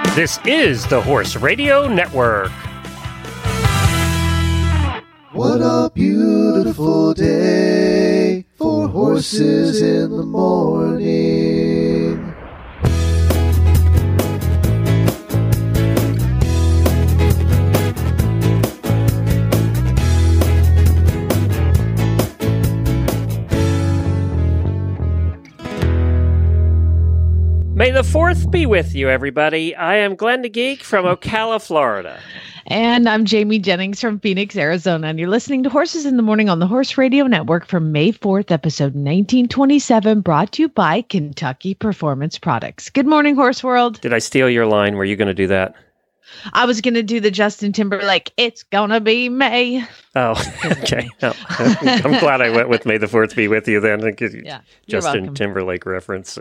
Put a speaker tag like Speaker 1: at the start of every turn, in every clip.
Speaker 1: This is the Horse Radio Network.
Speaker 2: What a beautiful day for horses in the morning.
Speaker 1: May the 4th be with you, everybody. I am Glenn the Geek from Ocala, Florida.
Speaker 3: And I'm Jamie Jennings from Phoenix, Arizona. And you're listening to Horses in the Morning on the Horse Radio Network for May 4th, episode 1927, brought to you by Kentucky Performance Products. Good morning, Horse World.
Speaker 1: Did I steal your line? Were you going to do that?
Speaker 3: I was going to do the Justin Timberlake, it's gonna be May.
Speaker 1: Oh, okay. Oh, I'm glad I went with May the 4th be with you then.
Speaker 3: Yeah,
Speaker 1: Justin
Speaker 3: welcome.
Speaker 1: Timberlake reference.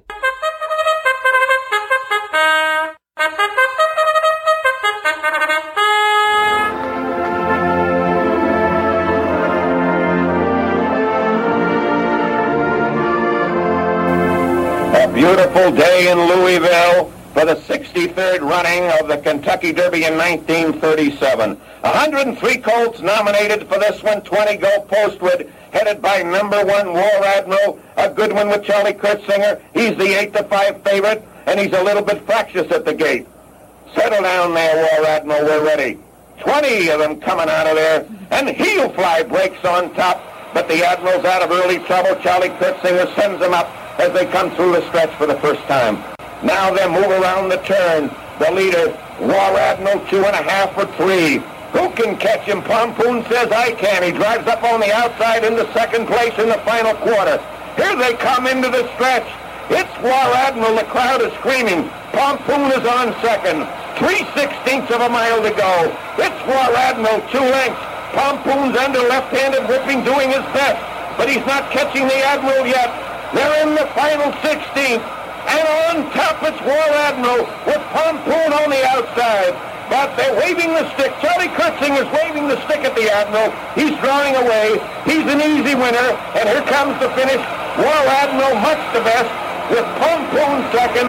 Speaker 4: A beautiful day in Louisville for the 63rd running of the Kentucky Derby in 1937. 103 colts nominated for this one, 20 go postward, headed by number 1 War Admiral, a good one with Charlie Kurtzinger. He's the 8-5 favorite, and he's a little bit fractious at the gate. Settle down there, War Admiral, we're ready. 20 of them coming out of there, and Heel Fly breaks on top, but the Admiral's out of early trouble. Charlie Kurtzinger sends them up as they come through the stretch for the first time. Now they move around the turn. The leader, War Admiral, 2.5 for 3. Who can catch him? Pompoon says I can. He drives up on the outside into second place in the final quarter. Here they come into the stretch. It's War Admiral. The crowd is screaming. Pompoon is on second. 3/16 of a mile to go. It's War Admiral, 2 lengths. Pompoon's under left-handed whipping, doing his best, but he's not catching the Admiral yet. They're in the final 16th, and on top it's War Admiral with Pompoon on the outside. But they're waving the stick. Charlie Kurtzinger's waving the stick at the Admiral. He's drawing away. He's an easy winner, and here comes the finish. War Admiral much the best with Pompoon second.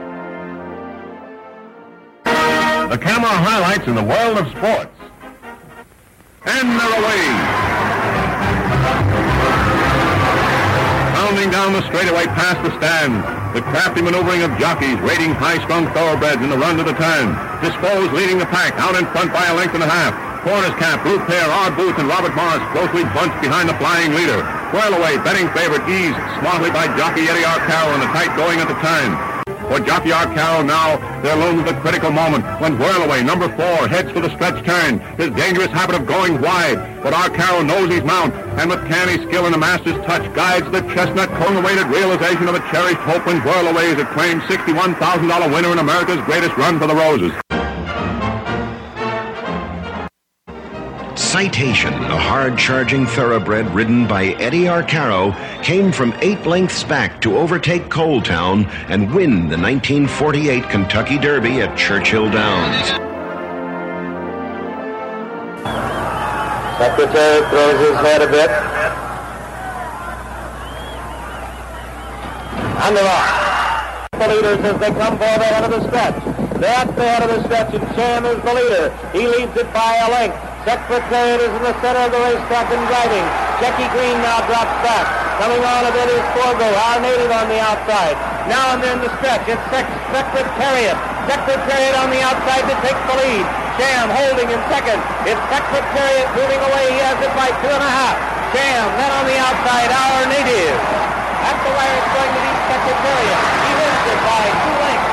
Speaker 5: The camera highlights in the world of sports. And they're away. Pounding down the straightaway past the stand. The crafty maneuvering of jockeys raiding high-strung thoroughbreds in the run to the turn. Dispose leading the pack out in front by 1.5 lengths. Corner's Cap, Blue Pair, Ard Booth, and Robert Morris closely bunched behind the flying leader. Whirl Away, betting favorite, eased smartly by jockey Eddie Arcaro in the tight going at the turn. For jockey Arcaro now, there looms the critical moment when Whirl Away, number 4, heads for the stretch turn. His dangerous habit of going wide, but Arcaro knows his mount, and with canny skill and a master's touch, guides the chestnut cone-awaited realization of a cherished hope when Whirl Away is acclaimed $61,000 winner in America's greatest run for the Roses.
Speaker 6: Citation, a hard-charging thoroughbred ridden by Eddie Arcaro, came from 8 lengths back to overtake Coal Town and win the 1948 Kentucky Derby at Churchill Downs.
Speaker 4: Secretary throws his head a bit. On the rock. The leaders as they come for the head of the stretch. They're at the head of the stretch, and Sham is the leader. He leads it by a length. Secretariat is in the center of the racetrack and driving. Shecky Green now drops back. Coming on a bit is Forgo, our native on the outside. Now and then the stretch. It's Secretariat. Secretariat on the outside to take the lead. Sham holding in second. It's Secretariat moving away. He has it by 2.5. Sham then on the outside, our native. At the wire it's going to be Secretariat. He wins it by 2 lengths.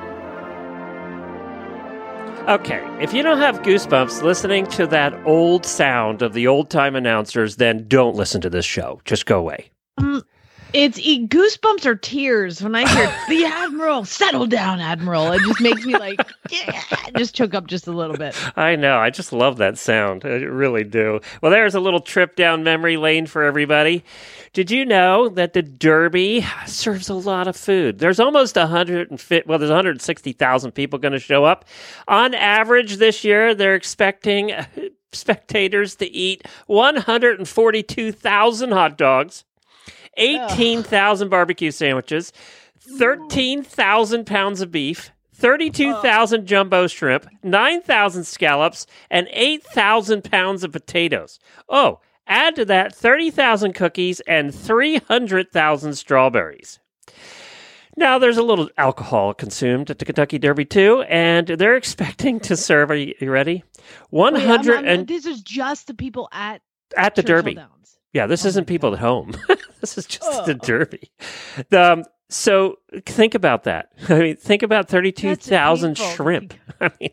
Speaker 1: Okay, if you don't have goosebumps listening to that old sound of the old-time announcers, then don't listen to this show. Just go away.
Speaker 3: It's goosebumps or tears when I hear the Admiral. Settle down, Admiral. It just makes me like, just choke up just a little bit.
Speaker 1: I know. I just love that sound. I really do. Well, there's a little trip down memory lane for everybody. Did you know that the Derby serves a lot of food? There's almost 160,000 people going to show up. On average this year, they're expecting spectators to eat 142,000 hot dogs, 18,000 barbecue sandwiches, 13,000 pounds of beef, 32,000 jumbo shrimp, 9,000 scallops, and 8,000 pounds of potatoes. Oh, add to that 30,000 cookies and 300,000 strawberries. Now, there's a little alcohol consumed at the Kentucky Derby, too, and they're expecting to serve, are you ready? 100
Speaker 3: This is just the people at
Speaker 1: the
Speaker 3: Churchill
Speaker 1: Derby.
Speaker 3: Downs.
Speaker 1: Yeah, this isn't people
Speaker 3: God.
Speaker 1: at home. This is just the Derby. So think about that. I mean, think about 32,000 shrimp. I mean,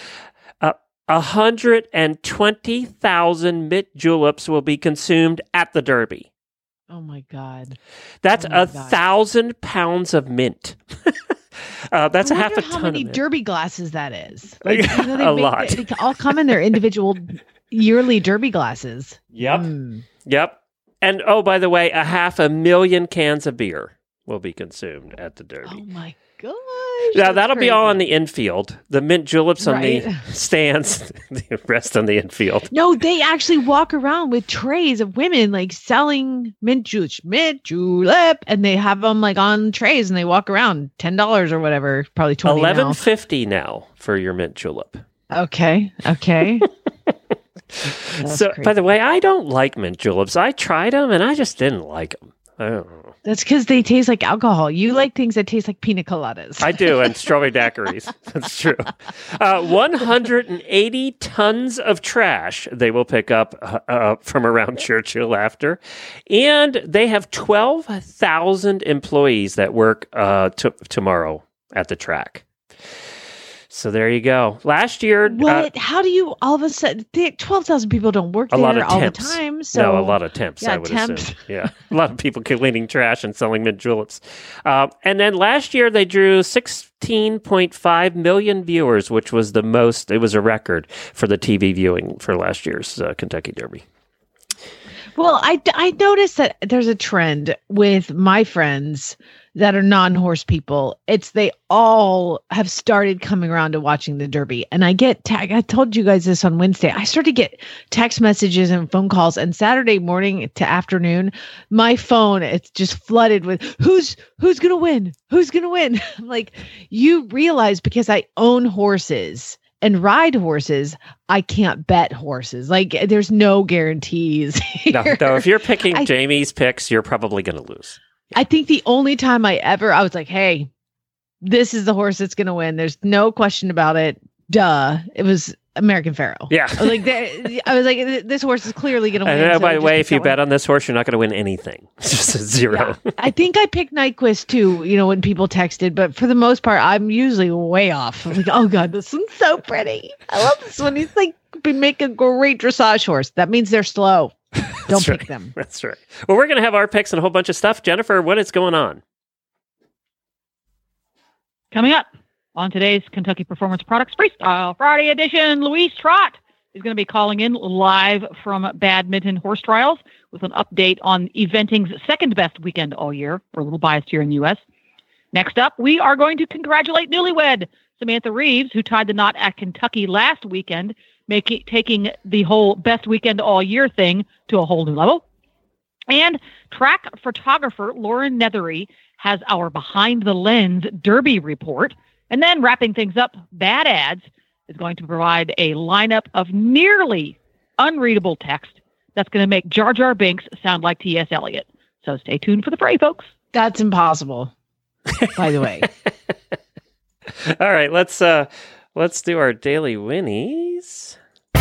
Speaker 1: 120,000 mint juleps will be consumed at the Derby.
Speaker 3: Oh my God.
Speaker 1: That's
Speaker 3: Oh my
Speaker 1: 1,000 pounds of mint. That's
Speaker 3: I
Speaker 1: a half a
Speaker 3: wonder
Speaker 1: ton
Speaker 3: how many
Speaker 1: of mint.
Speaker 3: Derby glasses that is. Like,
Speaker 1: A lot.
Speaker 3: They all come in their individual yearly Derby glasses.
Speaker 1: Yep.
Speaker 3: Mm.
Speaker 1: Yep. And oh, by the way, 500,000 cans of beer will be consumed at the Derby.
Speaker 3: Oh my gosh.
Speaker 1: Now,
Speaker 3: that's
Speaker 1: that'll be all
Speaker 3: crazy.
Speaker 1: on the infield. The mint juleps on the
Speaker 3: Right.
Speaker 1: stands, the rest on the infield.
Speaker 3: No, they actually walk around with trays of women like selling mint julep, and they have them like on trays, and they walk around $10 or whatever, probably $20 now.
Speaker 1: $11.50 now for your mint julep.
Speaker 3: Okay.
Speaker 1: So, by the way, I don't like mint juleps. I tried them and I just didn't like them. I don't know.
Speaker 3: That's because they taste like alcohol. You like things that taste like pina coladas.
Speaker 1: I do, and strawberry daiquiris. That's true. 180 tons of trash they will pick up from around Churchill after. And they have 12,000 employees that work tomorrow at the track. So there you go. Last year...
Speaker 3: What? How do you all of a sudden... 12,000 people don't work
Speaker 1: a lot
Speaker 3: there
Speaker 1: of
Speaker 3: all the
Speaker 1: temps.
Speaker 3: time. So
Speaker 1: No, a lot of temps,
Speaker 3: Yeah,
Speaker 1: I would
Speaker 3: temps.
Speaker 1: assume. Yeah, a lot of people cleaning trash and selling mint juleps. And then last year they drew 16.5 million viewers, which was the most. It was a record for the TV viewing for last year's Kentucky Derby.
Speaker 3: Well, I noticed that there's a trend with my friends that are non-horse people. They all have started coming around to watching the Derby. And I told you guys this on Wednesday. I started to get text messages and phone calls, and Saturday morning to afternoon, my phone, it's just flooded with who's going to win? Who's going to win? I'm like, you realize because I own horses and ride horses, I can't bet horses. Like, there's no guarantees.
Speaker 1: No,
Speaker 3: here.
Speaker 1: if you're picking Jamie's picks, you're probably going to lose.
Speaker 3: I think the only time I was like, hey, this is the horse that's going to win. There's no question about it. Duh. It was American Pharoah.
Speaker 1: Yeah.
Speaker 3: I was like, this horse is clearly going to win.
Speaker 1: And
Speaker 3: so
Speaker 1: by the
Speaker 3: just
Speaker 1: way,
Speaker 3: pick
Speaker 1: if you
Speaker 3: that
Speaker 1: bet
Speaker 3: one.
Speaker 1: on this horse, you're not going to win anything. It's just a zero.
Speaker 3: Yeah. I think I picked Nyquist too, when people texted, but for the most part, I'm usually way off. I'm like, oh God, this one's so pretty. I love this one. He's like, make a great dressage horse. That means they're slow. Don't
Speaker 1: That's
Speaker 3: pick
Speaker 1: right.
Speaker 3: them.
Speaker 1: That's right. Well, we're going to have our picks and a whole bunch of stuff. Jennifer, what is going on?
Speaker 7: Coming up on today's Kentucky Performance Products Freestyle Friday edition, Louise Trott is going to be calling in live from Badminton Horse Trials with an update on eventing's second best weekend all year. We're a little biased here in the U.S. Next up, we are going to congratulate newlywed Samantha Reeves, who tied the knot at Kentucky last weekend, taking the whole best weekend all year thing to a whole new level. And track photographer Lauren Nethery has our Behind the Lens Derby report. And then wrapping things up, Bad Ads is going to provide a lineup of nearly unreadable text that's going to make Jar Jar Binks sound like T.S. Eliot. So stay tuned for the fray, folks.
Speaker 3: That's impossible, by the way.
Speaker 1: All right, let's do our daily winnies.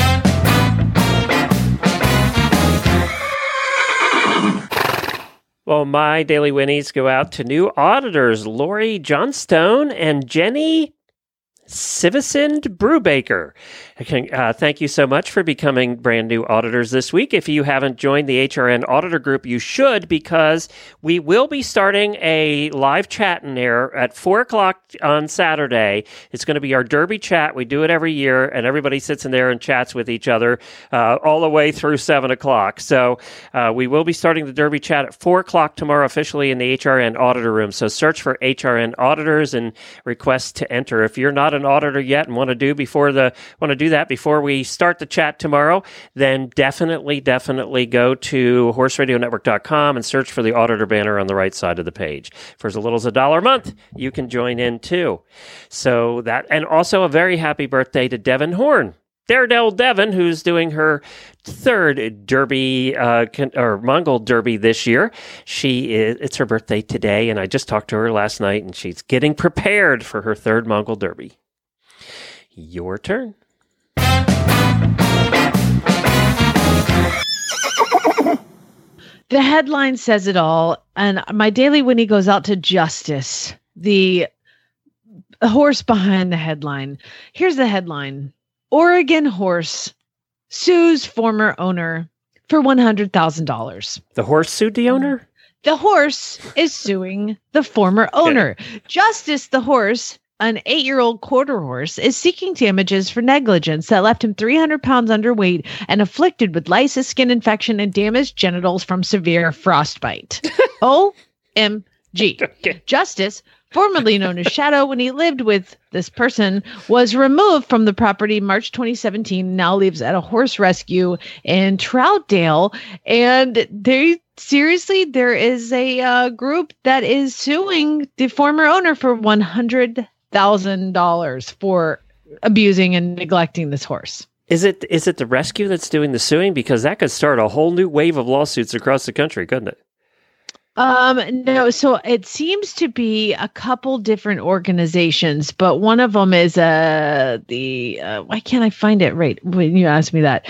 Speaker 1: Well, my daily winnies go out to new auditors, Lori Johnstone and Jenny Sivisind Brubaker. Thank you so much for becoming brand new auditors this week. If you haven't joined the HRN Auditor Group, you should, because we will be starting a live chat in there at 4 o'clock on Saturday. It's going to be our Derby chat. We do it every year, and everybody sits in there and chats with each other all the way through 7 o'clock. So we will be starting the Derby chat at 4 o'clock tomorrow officially in the HRN Auditor Room. So search for HRN Auditors and request to enter. If you're not an auditor yet and want to do that before we start the chat tomorrow, then definitely go to horseradionetwork.com and search for the auditor banner on the right side of the page. For as little as $1 a month, you can join in too. So that, and also a very happy birthday to Devin Horn. Daredevil Devin, who's doing her third Derby or Mongol Derby this year. It's her birthday today, and I just talked to her last night, and she's getting prepared for her third Mongol Derby. Your turn.
Speaker 3: The headline says it all, and my daily Winnie goes out to Justice, the horse behind the headline. Here's the headline. Oregon horse sues former owner for $100,000.
Speaker 1: The horse sued the owner?
Speaker 3: The horse is suing the former owner. Justice, the horse, an 8-year-old quarter horse, is seeking damages for negligence that left him 300 pounds underweight and afflicted with lysis, skin infection, and damaged genitals from severe frostbite. OMG.
Speaker 1: Okay.
Speaker 3: Justice, formerly known as Shadow, when he lived with this person, was removed from the property March 2017, now lives at a horse rescue in Troutdale. And there is a group that is suing the former owner for $100,000 for abusing and neglecting this horse.
Speaker 1: Is it the rescue that's doing the suing? Because that could start a whole new wave of lawsuits across the country, couldn't it?
Speaker 3: No, so it seems to be a couple different organizations, but one of them is why can't I find it right when you ask me that?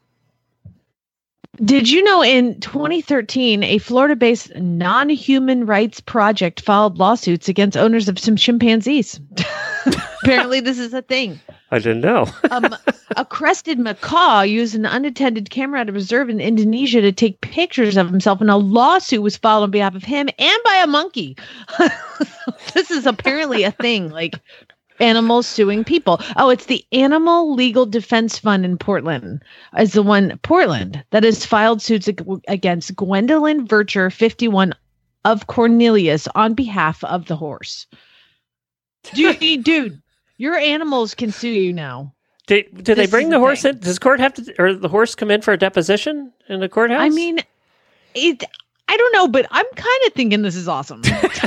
Speaker 3: Did you know in 2013, a Florida-based non-human rights project filed lawsuits against owners of some chimpanzees? Apparently this is a thing.
Speaker 1: I didn't know.
Speaker 3: A crested macaw used an unattended camera at a reserve in Indonesia to take pictures of himself, and a lawsuit was filed on behalf of him and by a monkey. This is apparently a thing, like animals suing people. Oh, it's the Animal Legal Defense Fund in Portland that has filed suits against Gwendolyn Vircher, 51, of Cornelius on behalf of the horse. Dude, your animals can sue you now.
Speaker 1: Do they bring the horse in? Does court have to, or the horse come in for a deposition in the courthouse?
Speaker 3: I mean, I don't know, but I'm kind of thinking this is awesome.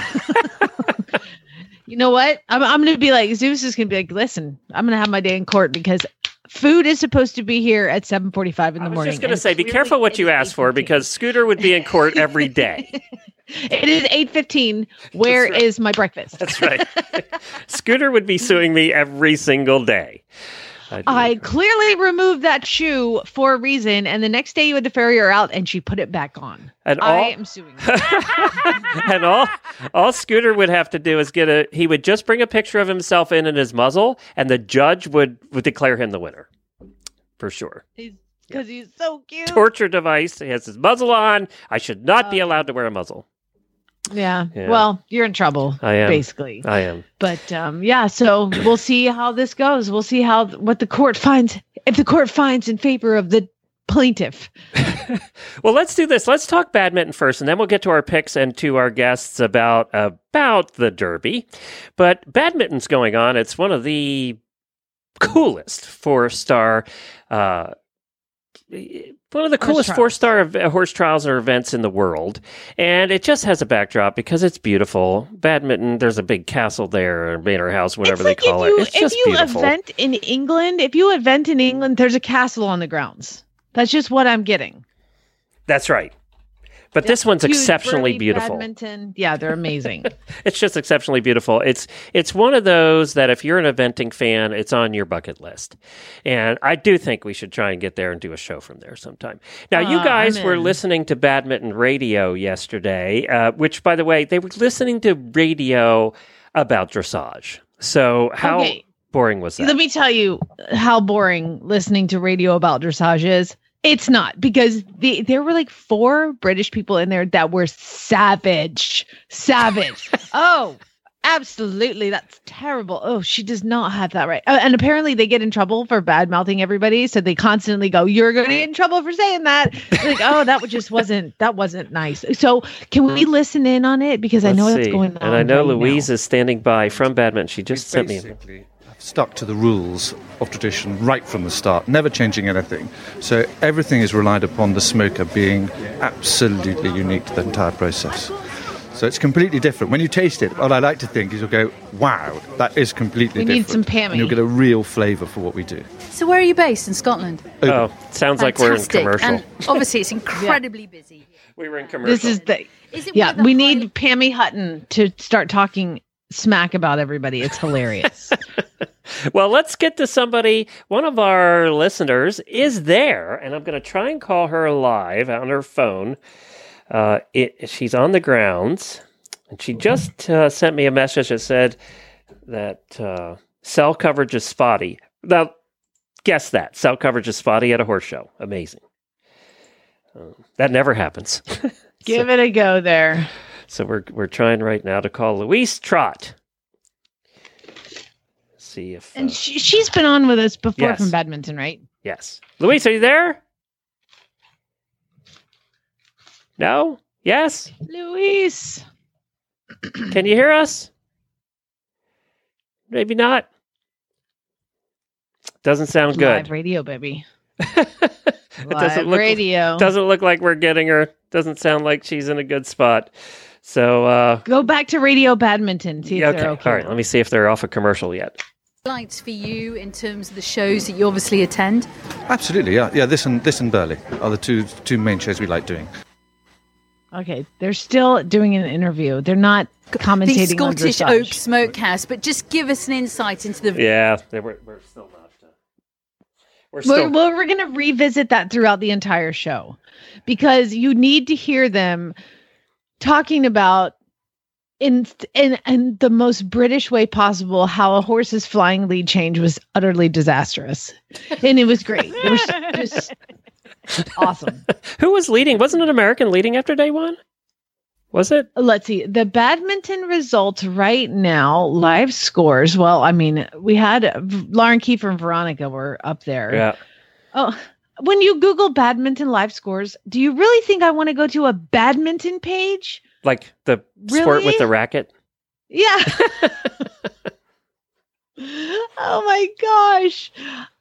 Speaker 3: You know what? I'm going to be like, Zeus is going to be like, listen, I'm going to have my day in court because food is supposed to be here at 7:45 in the morning.
Speaker 1: I was just going to say, be careful what you ask for, because Scooter would be in court every day.
Speaker 3: It is 8:15. Where is my breakfast?
Speaker 1: That's right. Scooter would be suing me every single day.
Speaker 3: I clearly removed that shoe for a reason, and the next day you had to ferry her out, and she put it back on. And I am suing you.
Speaker 1: And all Scooter would have to do is he would just bring a picture of himself in his muzzle, and the judge would declare him the winner. For sure.
Speaker 3: Because he's so cute.
Speaker 1: Torture device. He has his muzzle on. I should not be allowed to wear a muzzle.
Speaker 3: Yeah. Well, you're in trouble.
Speaker 1: I am.
Speaker 3: Basically.
Speaker 1: I am.
Speaker 3: But so we'll see how this goes. We'll see what the court finds. If the court finds in favor of the plaintiff.
Speaker 1: Well, let's do this. Let's talk badminton first, and then we'll get to our picks and to our guests about the Derby. But badminton's going on. It's one of the coolest four-star four-star horse trials or events in the world. And it just has a backdrop because it's beautiful. Badminton, there's a big castle there, or manor house, whatever they call it. It's just beautiful.
Speaker 3: If you event in England, there's a castle on the grounds. That's just what I'm getting.
Speaker 1: That's right. But this one's exceptionally beautiful.
Speaker 3: Badminton. Yeah, they're amazing.
Speaker 1: It's just exceptionally beautiful. It's one of those that if you're an eventing fan, it's on your bucket list. And I do think we should try and get there and do a show from there sometime. Now, you guys were listening to Badminton Radio yesterday, which, by the way, they were listening to radio about dressage. So how boring was that?
Speaker 3: Let me tell you how boring listening to radio about dressage is. It's not, because there were like 4 British people in there that were savage. Oh, absolutely. That's terrible. Oh, she does not have that right. And apparently they get in trouble for bad mouthing everybody. So they constantly go, you're going to get in trouble for saying that. Like, oh, that wasn't nice. So can we listen in on it? Because I know what's going on.
Speaker 1: And I know Louise is standing by from badminton. She just sent me.
Speaker 8: stuck to the rules of tradition right from the start, never changing anything. So everything is relied upon the smoker being absolutely unique to the entire process. So it's completely different. When you taste it, what I like to think is you'll go, wow, that is completely different.
Speaker 3: We need some Pammy.
Speaker 8: And you'll get a real flavour for what we do.
Speaker 9: So where are you based? In Scotland?
Speaker 1: Oh, sounds like we're in commercial.
Speaker 9: And obviously it's incredibly busy.
Speaker 1: We were in commercial.
Speaker 3: This is we need Pammy Hutton to start talking smack about everybody. It's hilarious.
Speaker 1: Well, let's get to somebody. One of our listeners is there, and I'm going to try and call her live on her phone. She's on the grounds, and she just sent me a message that said that cell coverage is spotty. Now, guess that. Cell coverage is spotty at a horse show. Amazing. That never happens.
Speaker 3: Give it a go there.
Speaker 1: So we're trying right now to call Louise Trott. See if
Speaker 3: and she's been on with us before
Speaker 1: yes.
Speaker 3: from badminton, right?
Speaker 1: Yes. Louise, are you there? No? Yes?
Speaker 3: Louise.
Speaker 1: Can you hear us? Maybe not. Doesn't sound good.
Speaker 3: Live radio, baby.
Speaker 1: Live radio. Doesn't look like we're getting her. Doesn't sound like she's in a good spot. So
Speaker 3: go back to radio badminton. See if they're okay.
Speaker 1: All right. Let me see if they're off a commercial yet.
Speaker 9: Highlights for you in terms of the shows that you obviously attend?
Speaker 8: Absolutely, yeah. This and Burley are the two main shows we like doing.
Speaker 3: Okay, they're still doing an interview. They're not commentating
Speaker 9: the Scottish
Speaker 3: on
Speaker 9: Oak Smokehouse, but just give us an insight into the...
Speaker 1: Yeah, we're still not...
Speaker 3: We're going to revisit that throughout the entire show because you need to hear them talking about in the most British way possible how a horse's flying lead change was utterly disastrous. And it was great. It was just awesome.
Speaker 1: Who was leading? Wasn't an American leading after day one? Was it?
Speaker 3: Let's see. The badminton results right now, live scores. Well, I mean, we had Lauren Kiefer and Veronica were up there.
Speaker 1: Yeah.
Speaker 3: Oh, when you Google badminton live scores, do you really think I want to go to a badminton page?
Speaker 1: Like the sport with the racket?
Speaker 3: Yeah. Oh my gosh.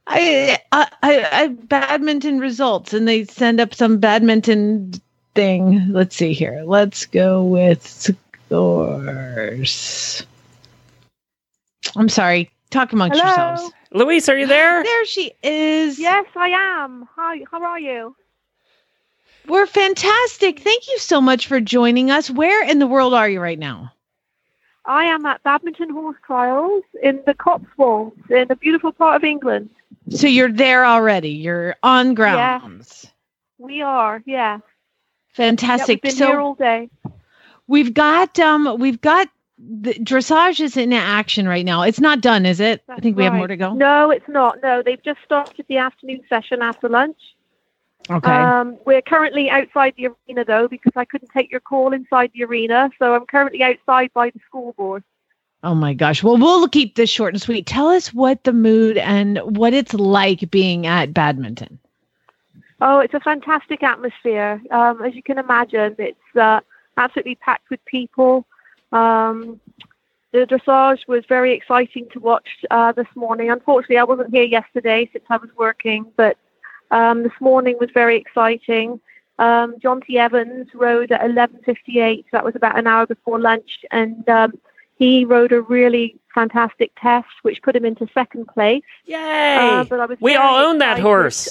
Speaker 3: I badminton results and they send up some badminton thing. Let's see here. Let's go with scores. I'm sorry. Talk amongst yourselves.
Speaker 1: Louise, are you there?
Speaker 3: There she is.
Speaker 10: Yes, I am. Hi, how are you?
Speaker 3: We're fantastic. Thank you so much for joining us. Where in the world are you right now?
Speaker 10: I am at Badminton Horse Trials in the Cotswolds in a beautiful part of England.
Speaker 3: So you're there already. You're on grounds.
Speaker 10: Yes, we are. Yeah.
Speaker 3: Fantastic.
Speaker 10: Yeah, we've been here all day.
Speaker 3: We've got the dressage is in action right now. It's not done, is it?
Speaker 10: That's
Speaker 3: I think we have more to go.
Speaker 10: No, it's not. No, they've just started the afternoon session after lunch.
Speaker 3: Okay.
Speaker 10: We're currently outside the arena though, because I couldn't take your call inside the arena, so I'm currently outside by the scoreboard.
Speaker 3: Oh my gosh. Well, we'll keep this short and sweet. Tell us what the mood and what it's like being at badminton.
Speaker 10: Oh, it's a fantastic atmosphere. As you can imagine, it's absolutely packed with people. The dressage was very exciting to watch this morning. Unfortunately, I wasn't here yesterday since I was working, but this morning was very exciting. John T. Evans rode at 11:58. That was about an hour before lunch, and he rode a really fantastic test, which put him into second place.
Speaker 1: Yay!
Speaker 10: But
Speaker 1: we all own that horse.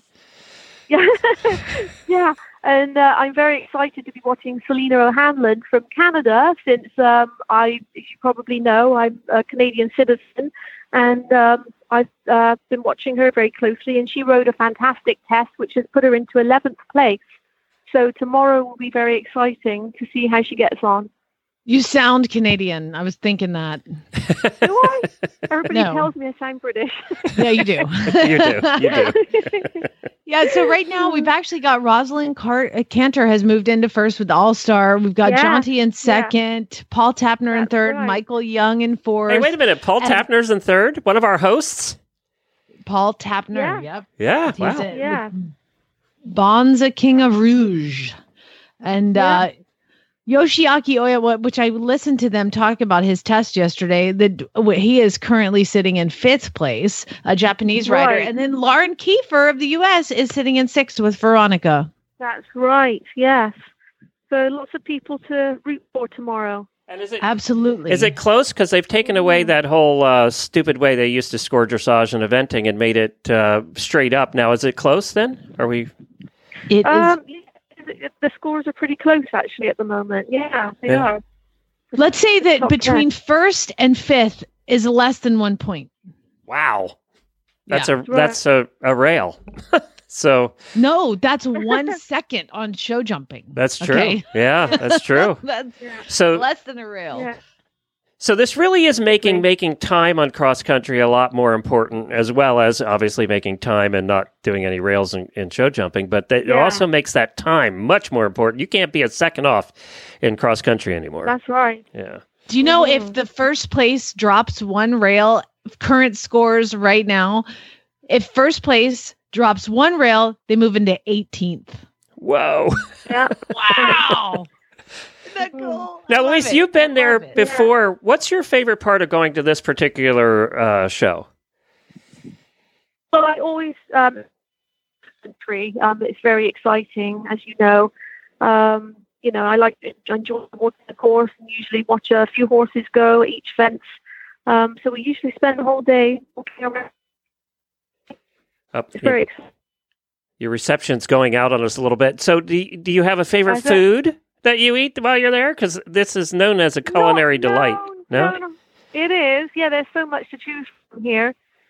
Speaker 10: Yeah, and I'm very excited to be watching Selena O'Hanlon from Canada since as you probably know, I'm a Canadian citizen, and I've been watching her very closely, and she rode a fantastic test, which has put her into 11th place. So tomorrow will be very exciting to see how she gets on.
Speaker 3: You sound Canadian. I was thinking that.
Speaker 10: Do I? Everybody tells me I sound British.
Speaker 3: Yeah, you do.
Speaker 1: You do.
Speaker 3: Yeah, so right now we've actually got Rosalind Cantor has moved into first with the All-Star. We've got Jonty in second, Paul Tapner in third, Michael Young in fourth.
Speaker 1: Hey, wait a minute. Paul Tapner's in third? One of our hosts?
Speaker 3: Paul Tapner, yep.
Speaker 1: Yeah,
Speaker 3: He's
Speaker 10: wow.
Speaker 3: Bonza King of Rouge. And Yoshiaki Oya, which I listened to them talk about his test yesterday, that he is currently sitting in 5th place, a Japanese rider. And then Lauren Kiefer of the U.S. is sitting in 6th with Veronica.
Speaker 10: That's right, yes. So lots of people to root for tomorrow.
Speaker 1: And is it
Speaker 3: absolutely?
Speaker 1: Is it close? Because they've taken away that whole stupid way they used to score dressage and eventing and made it straight up. Now, is it close then? Are we?
Speaker 3: It is.
Speaker 10: The scores are pretty close, actually, at the moment. Yeah, they are.
Speaker 3: Let's say that between 1st and 5th is less than 1 point.
Speaker 1: Wow, that's a rail. So
Speaker 3: no, that's 1 second on show jumping.
Speaker 1: That's true.
Speaker 3: Okay?
Speaker 1: Yeah, that's true.
Speaker 3: That's
Speaker 1: so
Speaker 3: less than a rail.
Speaker 10: Yeah.
Speaker 1: So this really is making time on cross country a lot more important, as well as obviously making time and not doing any rails in show jumping. But it also makes that time much more important. You can't be a second off in cross country anymore.
Speaker 10: That's right.
Speaker 1: Yeah.
Speaker 3: Do you know if the first place drops 1 rail, current scores right now, if first place drops 1 rail, they move into 18th.
Speaker 1: Whoa.
Speaker 10: Yeah.
Speaker 3: Wow. Cool?
Speaker 1: Now, Louise, you've been there before. Yeah. What's your favorite part of going to this particular show?
Speaker 10: Well, I always country. It's very exciting, as you know. I like to enjoy watching the course and usually watch a few horses go at each fence. So we usually spend the whole day walking around. It's very exciting.
Speaker 1: Your reception's going out on us a little bit. So do you have a favorite food that you eat while you're there? Because this is known as a culinary delight. No?
Speaker 10: It is. Yeah, there's so much to choose from here.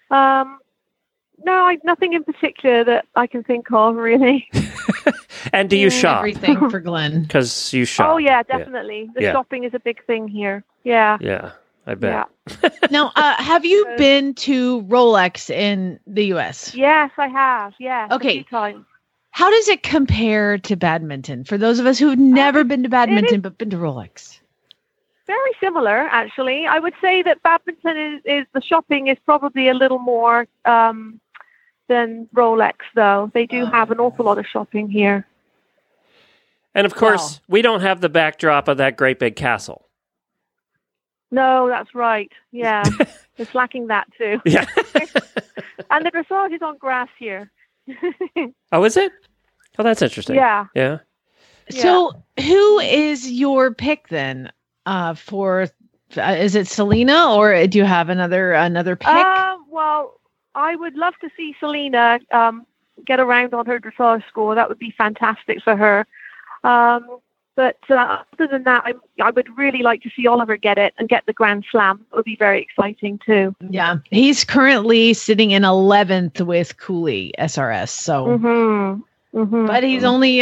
Speaker 10: Nothing in particular that I can think of, really.
Speaker 1: And do you shop?
Speaker 3: Everything for Glenn.
Speaker 1: Because you shop.
Speaker 10: Oh, yeah, definitely. The shopping is a big thing here. Yeah.
Speaker 1: Yeah, I bet.
Speaker 10: Yeah.
Speaker 3: Now, have you been to Rolex in the U.S.?
Speaker 10: Yes, I have. Yeah.
Speaker 3: Okay.
Speaker 10: A few times.
Speaker 3: How does it compare to badminton? For those of us who've never been to badminton but been to Rolex.
Speaker 10: Very similar, actually. I would say that badminton is the shopping is probably a little more than Rolex, though. They do have an awful lot of shopping here.
Speaker 1: And of course, we don't have the backdrop of that great big castle.
Speaker 10: No, that's right. Yeah, it's lacking that too.
Speaker 1: Yeah.
Speaker 10: And the dressage is on grass here.
Speaker 1: Oh, is it? Oh, that's interesting.
Speaker 10: Yeah.
Speaker 1: Yeah.
Speaker 3: So, who is your pick then? For is it Selena or do you have another pick?
Speaker 10: Well, I would love to see Selena get around on her dressage score. That would be fantastic for her. But other than that, I would really like to see Oliver get it and get the Grand Slam. It would be very exciting too.
Speaker 3: Yeah, he's currently sitting in 11th with Cooley SRS. So, but he's only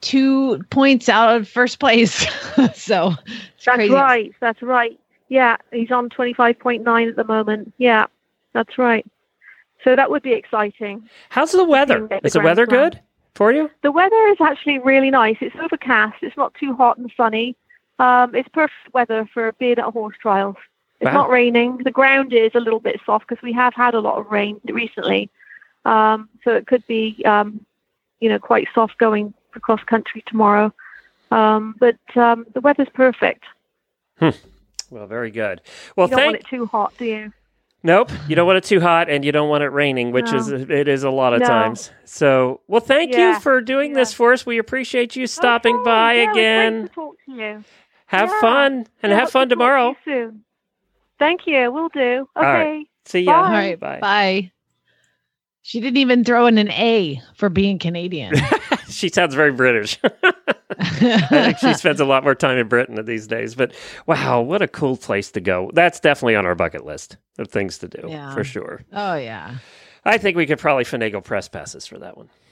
Speaker 3: 2 points out of first place. So
Speaker 10: that's
Speaker 3: crazy.
Speaker 10: Right. That's right. Yeah, he's on 25.9 at the moment. Yeah, that's right. So that would be exciting.
Speaker 1: How's the weather? Is the weather good for you?
Speaker 10: The weather is actually really nice. It's overcast. It's not too hot and sunny. It's perfect weather for being at horse trials. It's not raining. The ground is a little bit soft because we have had a lot of rain recently. So it could be, quite soft going across country tomorrow. But the weather's perfect.
Speaker 1: Well, very good. Well,
Speaker 10: you don't want it too hot, do you?
Speaker 1: Nope, you don't want it too hot, and you don't want it raining, which it is a lot of times. So, well, thank you for doing this for us. We appreciate you stopping by again.
Speaker 10: It was great to talk to you.
Speaker 1: Have fun, and have fun tomorrow.
Speaker 10: See you soon. Thank you. We'll do. Okay.
Speaker 1: All right. See ya.
Speaker 10: Bye.
Speaker 3: All right. Bye. She didn't even throw in an A for being Canadian.
Speaker 1: She sounds very British. I think she spends a lot more time in Britain these days. But wow, what a cool place to go. That's definitely on our bucket list of things to do, for sure.
Speaker 3: Oh, yeah.
Speaker 1: I think we could probably finagle press passes for that one.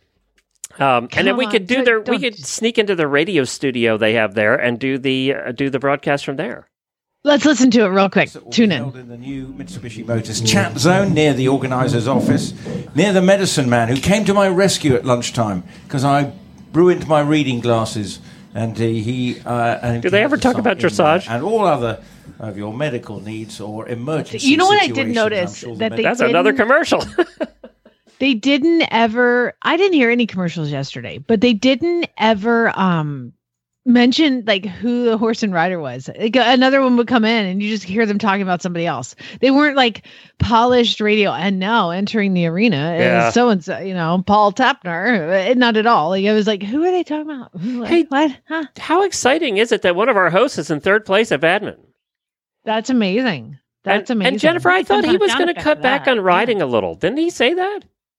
Speaker 1: And then we could we could sneak into the radio studio they have there and do the broadcast from there.
Speaker 3: Let's listen to it real quick. Tune in.
Speaker 11: In the new Mitsubishi Motors chat zone near the organizer's office, near the medicine man who came to my rescue at lunchtime because I ruined my reading glasses, and he.
Speaker 1: Do they ever talk about dressage
Speaker 11: and all other of your medical needs or emergency?
Speaker 3: You know what I did notice
Speaker 1: that's another commercial.
Speaker 3: They didn't ever. I didn't hear any commercials yesterday, but they didn't ever mention like who the horse and rider was. Like, another one would come in and you just hear them talking about somebody else. They weren't like polished radio. And now entering the arena is so-and-so, Paul Tapner. Not at all. Like, it was like, who are they talking about?
Speaker 1: Hey,
Speaker 3: what? Huh?
Speaker 1: How exciting is it that one of our hosts is in third place at badminton?
Speaker 3: That's amazing. That's amazing.
Speaker 1: And Jennifer, I thought he was going to cut back on riding a little. Didn't he say that?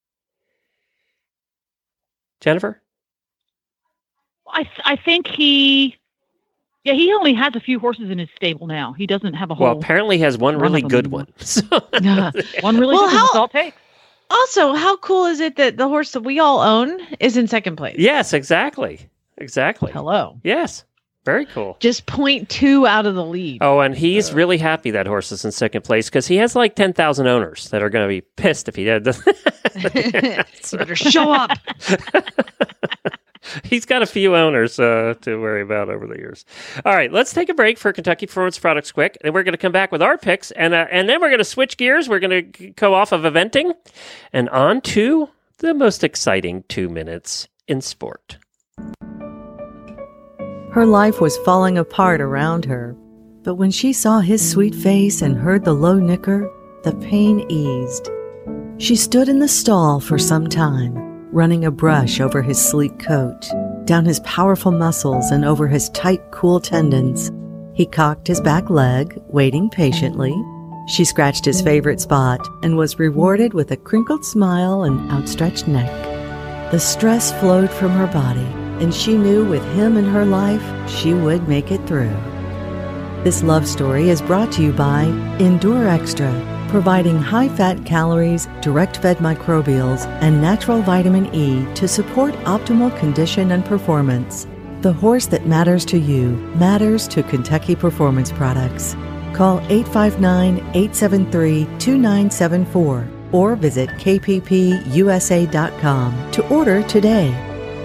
Speaker 1: Jennifer?
Speaker 7: I think he only has a few horses in his stable now. He doesn't have a whole.
Speaker 1: Well, apparently he has one really good one. So.
Speaker 7: One really good one. That's all it takes.
Speaker 3: Also, how cool is it that the horse that we all own is in second place?
Speaker 1: Yes, exactly.
Speaker 3: Hello.
Speaker 1: Yes. Very cool.
Speaker 3: Just 0.2 out of the lead.
Speaker 1: Oh, and he's really happy that horse is in second place because he has like 10,000 owners that are going to be pissed if he doesn't.
Speaker 3: You better show up.
Speaker 1: He's got a few owners to worry about over the years. All right, let's take a break for Kentucky Performance Products quick, and we're going to come back with our picks, and then we're going to switch gears. We're going to go off of eventing and on to the most exciting 2 minutes in sport.
Speaker 12: Her life was falling apart around her, but when she saw his sweet face and heard the low nicker, the pain eased. She stood in the stall for some time, running a brush over his sleek coat, down his powerful muscles and over his tight, cool tendons. He cocked his back leg, waiting patiently. She scratched his favorite spot and was rewarded with a crinkled smile and outstretched neck. The stress flowed from her body, and she knew with him in her life, she would make it through. This love story is brought to you by Endure Extra, providing high-fat calories, direct-fed microbials, and natural vitamin E to support optimal condition and performance. The horse that matters to you matters to Kentucky Performance Products. Call 859-873-2974 or visit kppusa.com to order today.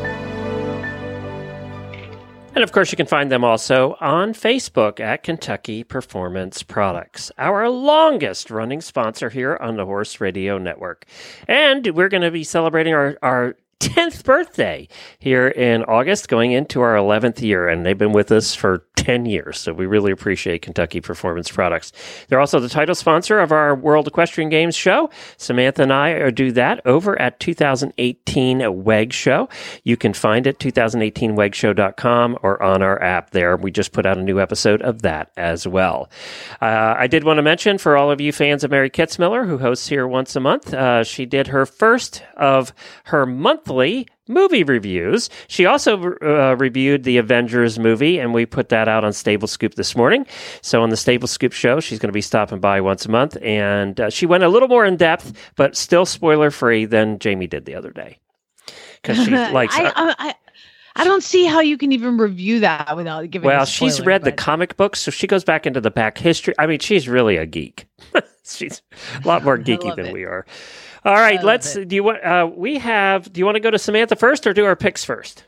Speaker 1: And of course, you can find them also on Facebook at Kentucky Performance Products, our longest running sponsor here on the Horse Radio Network. And we're going to be celebrating our 10th birthday here in August, going into our 11th year, and they've been with us for 10 years, so we really appreciate Kentucky Performance Products. They're also the title sponsor of our World Equestrian Games show. Samantha and I do that over at 2018 WEG Show. You can find it 2018wegshow.com or on our app there. We just put out a new episode of that as well. I did want to mention for all of you fans of Mary Kitzmiller, who hosts here once a month, she did her first of her monthly movie reviews. She also reviewed the Avengers movie, and we put that out on Stable Scoop this morning. So on the Stable Scoop show, she's going to be stopping by once a month, and she went a little more in depth, but still spoiler free than Jamie did the other day. Because she likes.
Speaker 3: I don't see how you can even review that without giving.
Speaker 1: Well, she's read the comic books, so she goes back into the back history. I mean, she's really a geek. She's a lot more geeky than we are. All right, let's. Do you want? Do you want to go to Samantha first, or do our picks first?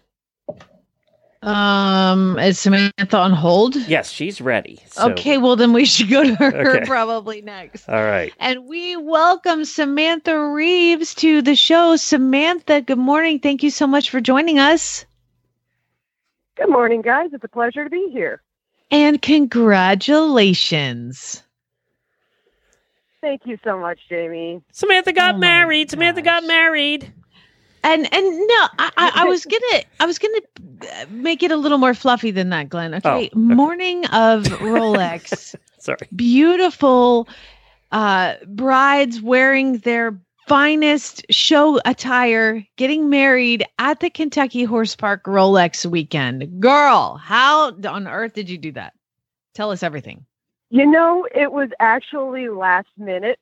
Speaker 3: Is Samantha on hold?
Speaker 1: Yes, she's ready. So.
Speaker 3: Okay, well then we should go to her probably next.
Speaker 1: All right.
Speaker 3: And we welcome Samantha Reeves to the show. Samantha, good morning. Thank you so much for joining us.
Speaker 13: Good morning, guys. It's a pleasure to be here.
Speaker 3: And congratulations.
Speaker 13: Thank you so much, Jamie.
Speaker 1: Samantha got married. Samantha got married.
Speaker 3: And no, I was gonna make it a little more fluffy than that, Glenn. Okay. Morning of Rolex.
Speaker 1: Sorry.
Speaker 3: Beautiful brides wearing their finest show attire, getting married at the Kentucky Horse Park Rolex weekend. Girl, how on earth did you do that? Tell us everything.
Speaker 13: You know, it was actually last minute.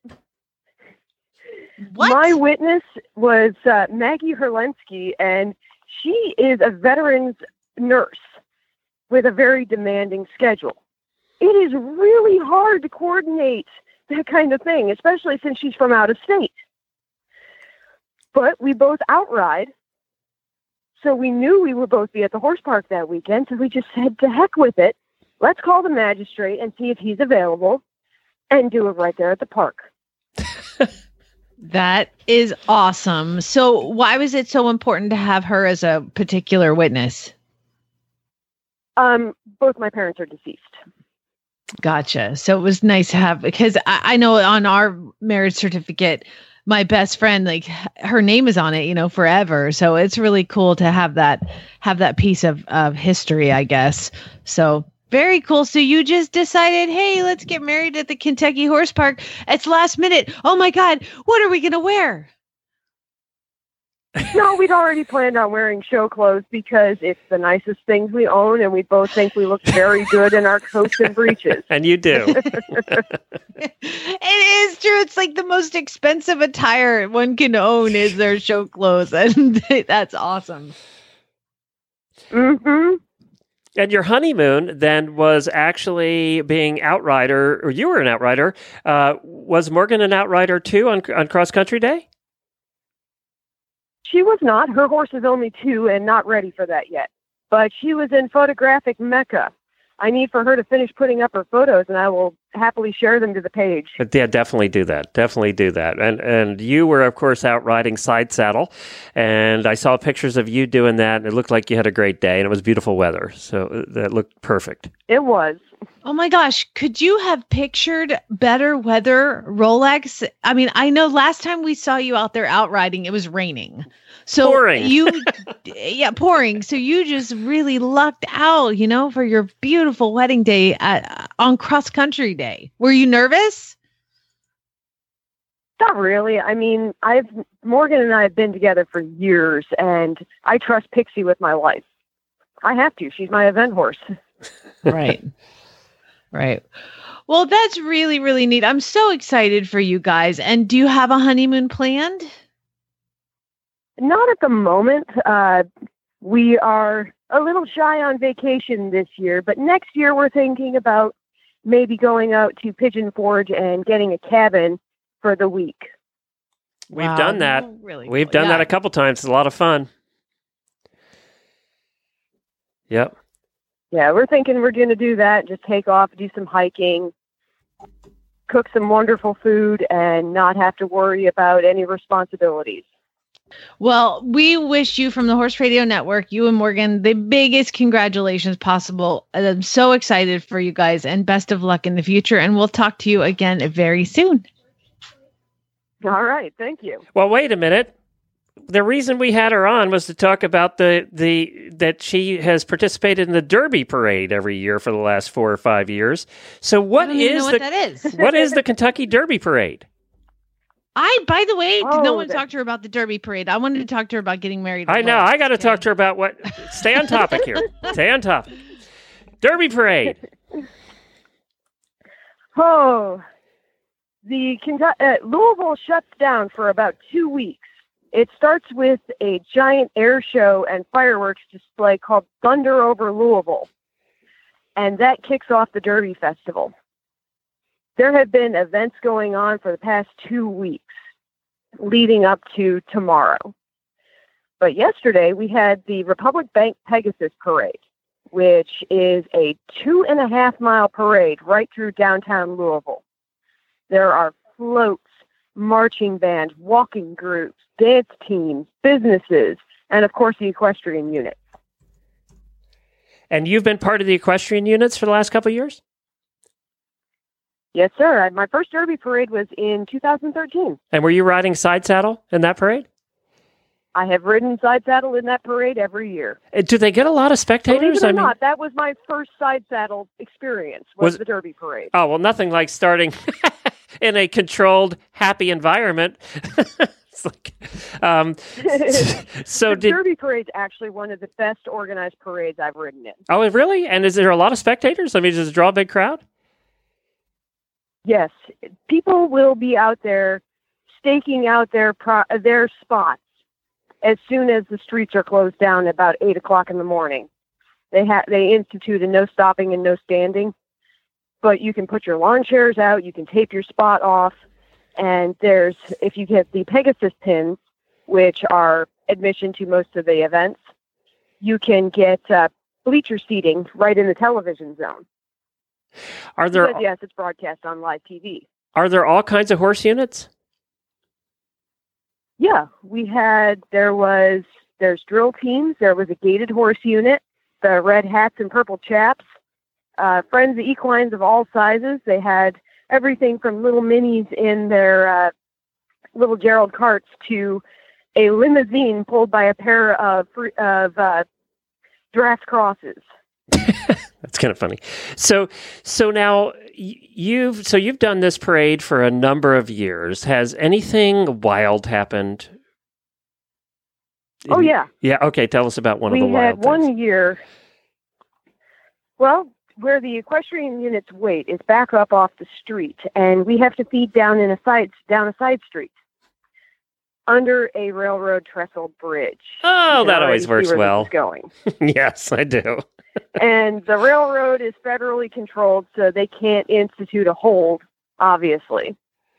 Speaker 3: What?
Speaker 13: My witness was Maggie Herlensky, and she is a veterans nurse with a very demanding schedule. It is really hard to coordinate that kind of thing, especially since she's from out of state. But we both outride, so we knew we would both be at the horse park that weekend, so we just said, to heck with it. Let's call the magistrate and see if he's available and do it right there at the park.
Speaker 3: That is awesome. So why was it so important to have her as a particular witness?
Speaker 13: Both my parents are deceased.
Speaker 3: Gotcha. So it was nice to have, because I know on our marriage certificate, my best friend, like her name is on it, forever. So it's really cool to have that piece of history, I guess. So very cool. So you just decided, hey, let's get married at the Kentucky Horse Park. It's last minute. Oh my God, what are we going to wear?
Speaker 13: No, we'd already planned on wearing show clothes because it's the nicest things we own, and we both think we look very good in our coats and breeches.
Speaker 1: And you do.
Speaker 3: It is true. It's like the most expensive attire one can own is their show clothes, and that's awesome.
Speaker 13: Mm-hmm.
Speaker 1: And your honeymoon then was actually being outrider, or you were an outrider. Was Morgan an outrider too on cross country day?
Speaker 13: She was not. Her horse is only 2 and not ready for that yet. But she was in photographic Mecca. I need for her to finish putting up her photos, and I will happily share them to the page.
Speaker 1: But yeah, definitely do that. Definitely do that. And you were, of course, out riding side saddle, and I saw pictures of you doing that, and it looked like you had a great day, and it was beautiful weather, so that looked perfect.
Speaker 13: It was.
Speaker 3: Oh my gosh, could you have pictured better weather, Rolex? I mean, I know last time we saw you out there out riding, it was raining. So
Speaker 1: pouring.
Speaker 3: Pouring. So you just really lucked out, for your beautiful wedding day on cross country day. Were you nervous?
Speaker 13: Not really. I mean, Morgan and I have been together for years, and I trust Pixie with my life. I have to. She's my event horse.
Speaker 3: Right. Right. Well, that's really, really neat. I'm so excited for you guys. And do you have a honeymoon planned?
Speaker 13: Not at the moment. We are a little shy on vacation this year, but next year we're thinking about maybe going out to Pigeon Forge and getting a cabin for the week.
Speaker 1: We've done that.
Speaker 3: Really
Speaker 1: We've
Speaker 3: cool.
Speaker 1: done that a couple times. It's a lot of fun. Yep.
Speaker 13: Yeah, we're thinking we're going to do that, just take off, do some hiking, cook some wonderful food, and not have to worry about any responsibilities.
Speaker 3: Well, we wish you from the Horse Radio Network, you and Morgan, the biggest congratulations possible. I'm so excited for you guys, and best of luck in the future. And we'll talk to you again very soon.
Speaker 13: All right. Thank you.
Speaker 1: Well, wait a minute. The reason we had her on was to talk about that she has participated in the Derby parade every year for the last 4 or 5 years. So what that is? What is the Kentucky Derby parade?
Speaker 3: By the way, no one talked to her about the Derby parade. I wanted to talk to her about getting married.
Speaker 1: I know. I got to talk to her about what. Stay on topic here. Stay on topic. Derby parade.
Speaker 13: Oh, the Louisville shuts down for about 2 weeks. It starts with a giant air show and fireworks display called Thunder Over Louisville, and that kicks off the Derby Festival. There have been events going on for the past 2 weeks leading up to tomorrow. But yesterday we had the Republic Bank Pegasus Parade, which is a 2.5-mile parade right through downtown Louisville. There are floats, marching band, walking groups, dance teams, businesses, and of course the equestrian unit.
Speaker 1: And you've been part of the equestrian units for the last couple of years?
Speaker 13: Yes, sir. My first Derby parade was in 2013.
Speaker 1: And were you riding side saddle in that parade?
Speaker 13: I have ridden side saddle in that parade every year.
Speaker 1: Do they get a lot of spectators?
Speaker 13: Believe it or not, that was my first side saddle experience, was the Derby parade.
Speaker 1: Oh, well, nothing like starting in a controlled, happy environment. It's like, so
Speaker 13: the Derby parade's actually one of the best organized parades I've ridden in.
Speaker 1: Oh, really? And is there a lot of spectators? I mean, does it draw a big crowd?
Speaker 13: Yes. People will be out there staking out their spots as soon as the streets are closed down about 8 o'clock in the morning. They institute a no stopping and no standing, but you can put your lawn chairs out, you can tape your spot off, and if you get the Pegasus pins, which are admission to most of the events, you can get bleacher seating right in the television zone. Yes, it's broadcast on live TV.
Speaker 1: Are there all kinds of horse units?
Speaker 13: Yeah, there's drill teams, there was a gaited horse unit, the red hats and purple chaps, friends of equines of all sizes. They had everything from little minis in their little Gerald carts to a limousine pulled by a pair of draft crosses.
Speaker 1: That's kind of funny. So now you've done this parade for a number of years. Has anything wild happened?
Speaker 13: Oh yeah.
Speaker 1: Yeah. Okay. Tell us about one of the wild
Speaker 13: We had
Speaker 1: things.
Speaker 13: one year. Well, where the equestrian units wait is back up off the street, and we have to feed down a side street under a railroad trestle bridge.
Speaker 1: Oh,
Speaker 13: You can
Speaker 1: that always
Speaker 13: already
Speaker 1: works
Speaker 13: see where
Speaker 1: well.
Speaker 13: this is going.
Speaker 1: Yes, I do.
Speaker 13: And the railroad is federally controlled, so they can't institute a hold, obviously.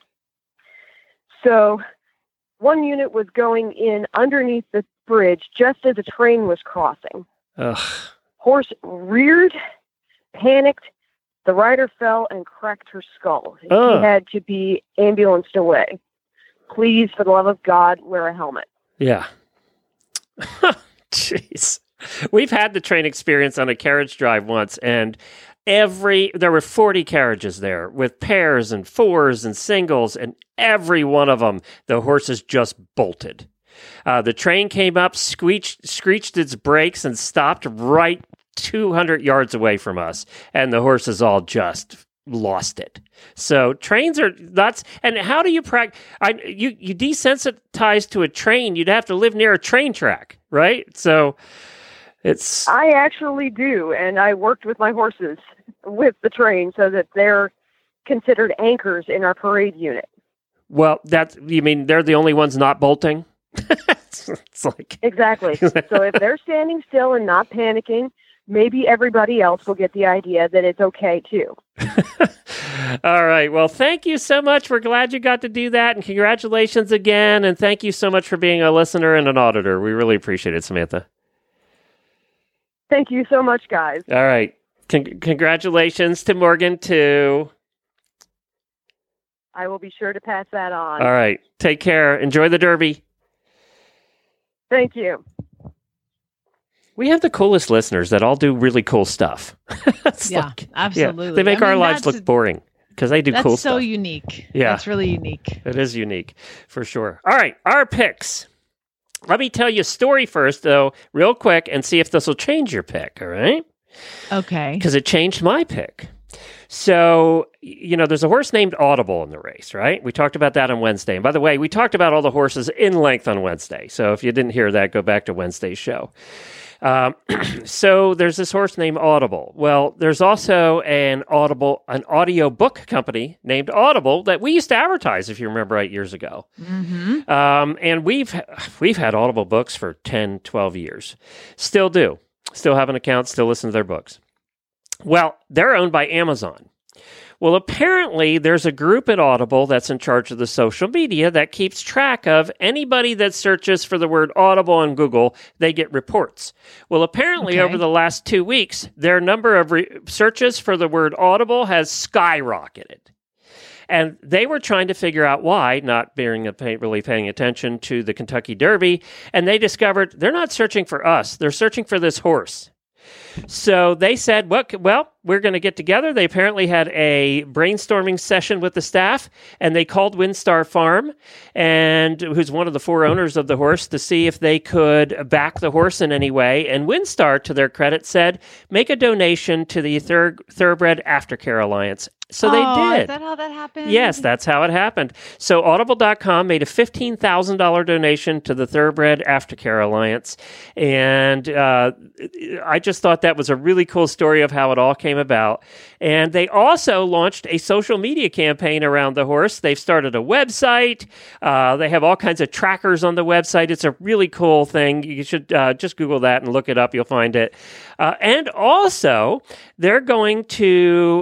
Speaker 13: So one unit was going in underneath the bridge just as a train was crossing.
Speaker 1: Ugh.
Speaker 13: Horse reared, panicked. The rider fell and cracked her skull.
Speaker 1: Ugh.
Speaker 13: She had to be ambulanced away. Please, for the love of God, wear a helmet.
Speaker 1: Yeah. Jeez. We've had the train experience on a carriage drive once, and there were 40 carriages there with pairs and fours and singles, and every one of them, the horses just bolted. The train came up, screeched its brakes, and stopped right 200 yards away from us, and the horses all just lost it. So trains are nuts. And how do you practice? You desensitize to a train, you'd have to live near a train track, right? So I actually do, and I worked with my horses with the train so that they're considered anchors in our parade unit. Well, you mean they're the only ones not bolting? It's like
Speaker 13: Exactly. So if they're standing still and not panicking, maybe everybody else will get the idea that it's okay too.
Speaker 1: All right. Well, thank you so much. We're glad you got to do that, and congratulations again. And thank you so much for being a listener and an auditor. We really appreciate it, Samantha.
Speaker 13: Thank you so much, guys.
Speaker 1: All right. Congratulations to Morgan, too.
Speaker 13: I will be sure to pass that on.
Speaker 1: All right. Take care. Enjoy the Derby.
Speaker 13: Thank you.
Speaker 1: We have the coolest listeners that all do really cool stuff.
Speaker 3: Absolutely.
Speaker 1: They make
Speaker 3: I
Speaker 1: our
Speaker 3: mean,
Speaker 1: lives look boring because they do cool
Speaker 3: That's so
Speaker 1: stuff.
Speaker 3: unique.
Speaker 1: Yeah.
Speaker 3: That's really unique.
Speaker 1: It is unique, for sure. All right, our picks. Let me tell you a story first, though, real quick, and see if this will change your pick, all right?
Speaker 3: Okay.
Speaker 1: Because it changed my pick. So, there's a horse named Audible in the race, right? We talked about that on Wednesday. And by the way, we talked about all the horses in length on Wednesday. So if you didn't hear that, go back to Wednesday's show. So there's this horse named Audible. Well, there's also an audio book company named Audible that we used to advertise, if you remember, 8 years ago.
Speaker 3: Mm-hmm.
Speaker 1: And we've had Audible books for 10, 12 years. Still do. Still have an account, still listen to their books. Well, they're owned by Amazon. Well, apparently there's a group at Audible that's in charge of the social media that keeps track of anybody that searches for the word Audible on Google, they get reports. Well, apparently over the last 2 weeks, their number of searches for the word Audible has skyrocketed. And they were trying to figure out why, not really paying attention to the Kentucky Derby, and they discovered they're not searching for us, they're searching for this horse. So they said, well, we're going to get together. They apparently had a brainstorming session with the staff, and they called WinStar Farm, and who's one of the 4 owners of the horse, to see if they could back the horse in any way. And WinStar, to their credit, said, make a donation to the Thoroughbred Aftercare Alliance. So they did.
Speaker 3: Is that how that happened?
Speaker 1: Yes, that's how it happened. So Audible.com made a $15,000 donation to the Thoroughbred Aftercare Alliance. And I just thought that was a really cool story of how it all came about. And they also launched a social media campaign around the horse. They've started a website. They have all kinds of trackers on the website. It's a really cool thing. You should just Google that and look it up. You'll find it. And also, they're going to...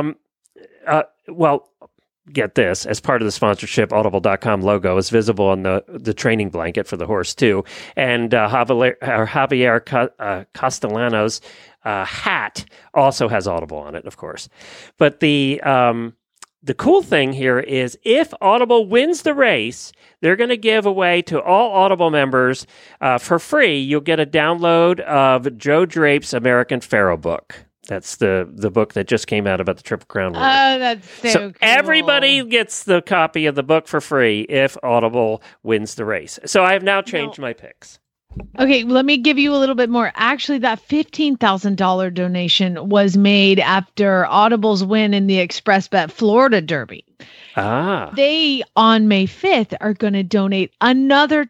Speaker 1: get this, as part of the sponsorship, Audible.com logo is visible on the training blanket for the horse, too. And Javier Castellanos' hat also has Audible on it, of course. But the the cool thing here is if Audible wins the race, they're going to give away to all Audible members for free. You'll get a download of Joe Drape's American Pharoah book. That's the book that just came out about the Triple Crown winner.
Speaker 3: Oh, that's so cool.
Speaker 1: Everybody gets the copy of the book for free if Audible wins the race. So I have now changed my picks.
Speaker 3: Okay, let me give you a little bit more. Actually, that $15,000 donation was made after Audible's win in the ExpressBet Florida Derby. They, on May 5th, are going to donate another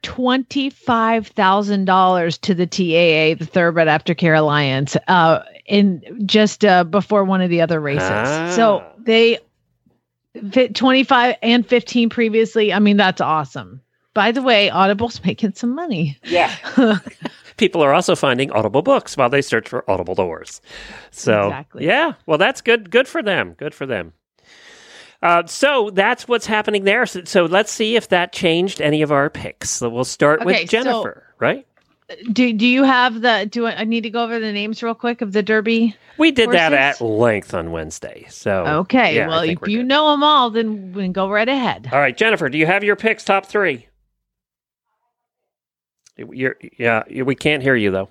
Speaker 3: $25,000 to the TAA, the Thoroughbred Aftercare Alliance, in just before one of the other races. So they fit 25 and 15 previously. I mean, that's awesome. By the way, Audible's making some money.
Speaker 1: Yeah. People are also finding Audible books while they search for Audible doors. So,
Speaker 3: exactly.
Speaker 1: Yeah, well, that's good. Good for them. Good for them. So that's what's happening there. So let's see if that changed any of our picks. So we'll start with Jennifer, right?
Speaker 3: Do you have I need to go over the names real quick of the Derby?
Speaker 1: We did
Speaker 3: horses?
Speaker 1: that at length on Wednesday. So
Speaker 3: okay,
Speaker 1: yeah,
Speaker 3: well, if you know them all, then we can go right ahead.
Speaker 1: All right, Jennifer, do you have your picks top three? We can't hear you though.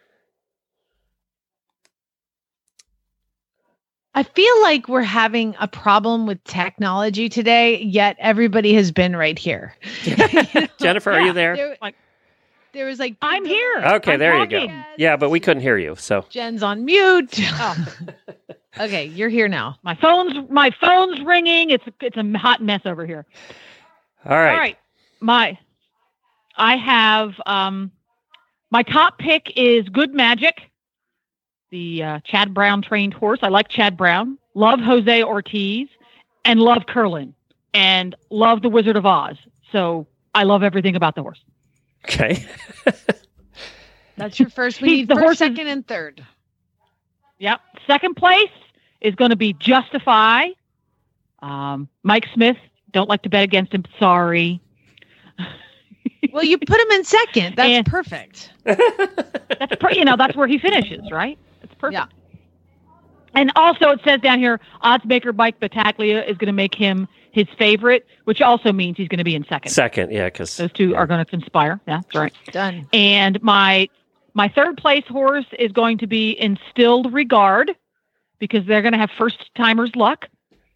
Speaker 3: I feel like we're having a problem with technology today, yet everybody has been right here.
Speaker 1: Jennifer, are you there?
Speaker 3: There was like,
Speaker 7: I'm here.
Speaker 1: Okay,
Speaker 7: I'm
Speaker 1: there
Speaker 7: talking.
Speaker 1: you go. Yeah, but we couldn't hear you. So
Speaker 3: Jen's on mute. Okay, you're here now.
Speaker 7: My phone's ringing. It's a hot mess over here.
Speaker 1: All right.
Speaker 7: All right. I have my top pick is Good Magic, the Chad Brown trained horse. I like Chad Brown, love Jose Ortiz, and love Curlin, and love the Wizard of Oz. So I love everything about the horse.
Speaker 1: Okay.
Speaker 3: That's your first. We need the first, second, and third.
Speaker 7: Yep. Second place is going to be Justify. Mike Smith, don't like to bet against him. Sorry.
Speaker 3: Well, you put him in second. That's perfect.
Speaker 7: That's where he finishes, right? It's perfect.
Speaker 3: Yeah.
Speaker 7: And also it says down here, oddsmaker Mike Battaglia is going to make him his favorite, which also means he's going to be in second.
Speaker 1: Second, yeah, because
Speaker 7: those two are going to conspire. Yeah, that's right.
Speaker 3: Done.
Speaker 7: And my third place horse is going to be Instilled Regard, because they're going to have first timers luck.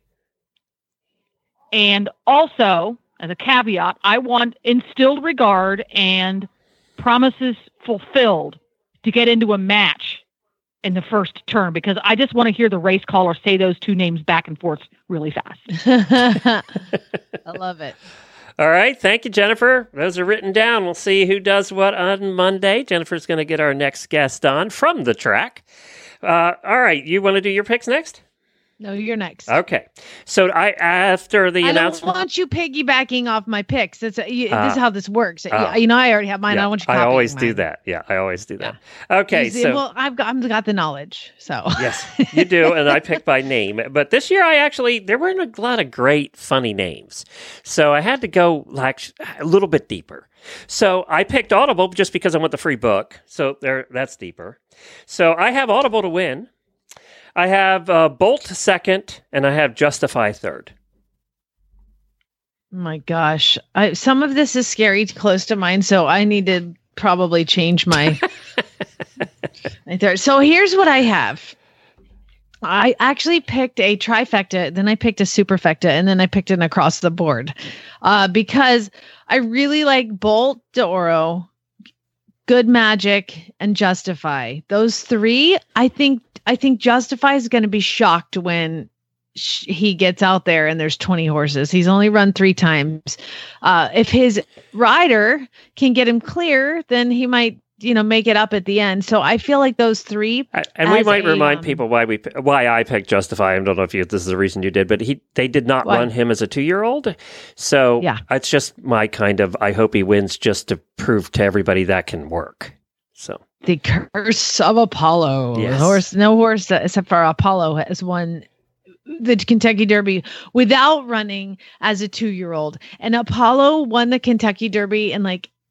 Speaker 7: And also, as a caveat, I want Instilled Regard and Promises Fulfilled to get into a match in the first turn, because I just want to hear the race caller say those two names back and forth really fast.
Speaker 3: I love it.
Speaker 1: All right. Thank you, Jennifer. Those are written down. We'll see who does what on Monday. Jennifer's going to get our next guest on from the track. All right. You want to do your picks next?
Speaker 3: No, you're next.
Speaker 1: Okay. So after the announcement,
Speaker 3: I don't want you piggybacking off my picks. This is how this works. I already have mine.
Speaker 1: Yeah,
Speaker 3: I want you copying
Speaker 1: I always
Speaker 3: mine.
Speaker 1: do that. Yeah, I always do that. Okay.
Speaker 3: So I've got the knowledge. So
Speaker 1: yes, you do, and I pick by name. But this year, there weren't a lot of great, funny names, so I had to go like a little bit deeper. So I picked Audible just because I want the free book. So that's deeper. So I have Audible to win. I have Bolt second, and I have Justify third.
Speaker 3: My gosh. Some of this is scary close to mine, so I need to probably change my third. So here's what I have. I actually picked a trifecta, then I picked a superfecta, and then I picked an across the board because I really like Bolt d'Oro, Good Magic, and Justify. Those three, I think Justify is going to be shocked when he gets out there and there's 20 horses. He's only run 3 times. If his rider can get him clear, then he might, make it up at the end. So I feel like those three.
Speaker 1: And we might remind people why I picked Justify. I don't know if this is the reason you did, but they did not run him as a 2-year-old. So it's just my kind of, I hope he wins just to prove to everybody that can work. So.
Speaker 3: The curse of Apollo.
Speaker 1: Yes.
Speaker 3: No horse except for Apollo has won the Kentucky Derby without running as a 2-year-old. And Apollo won the Kentucky Derby in like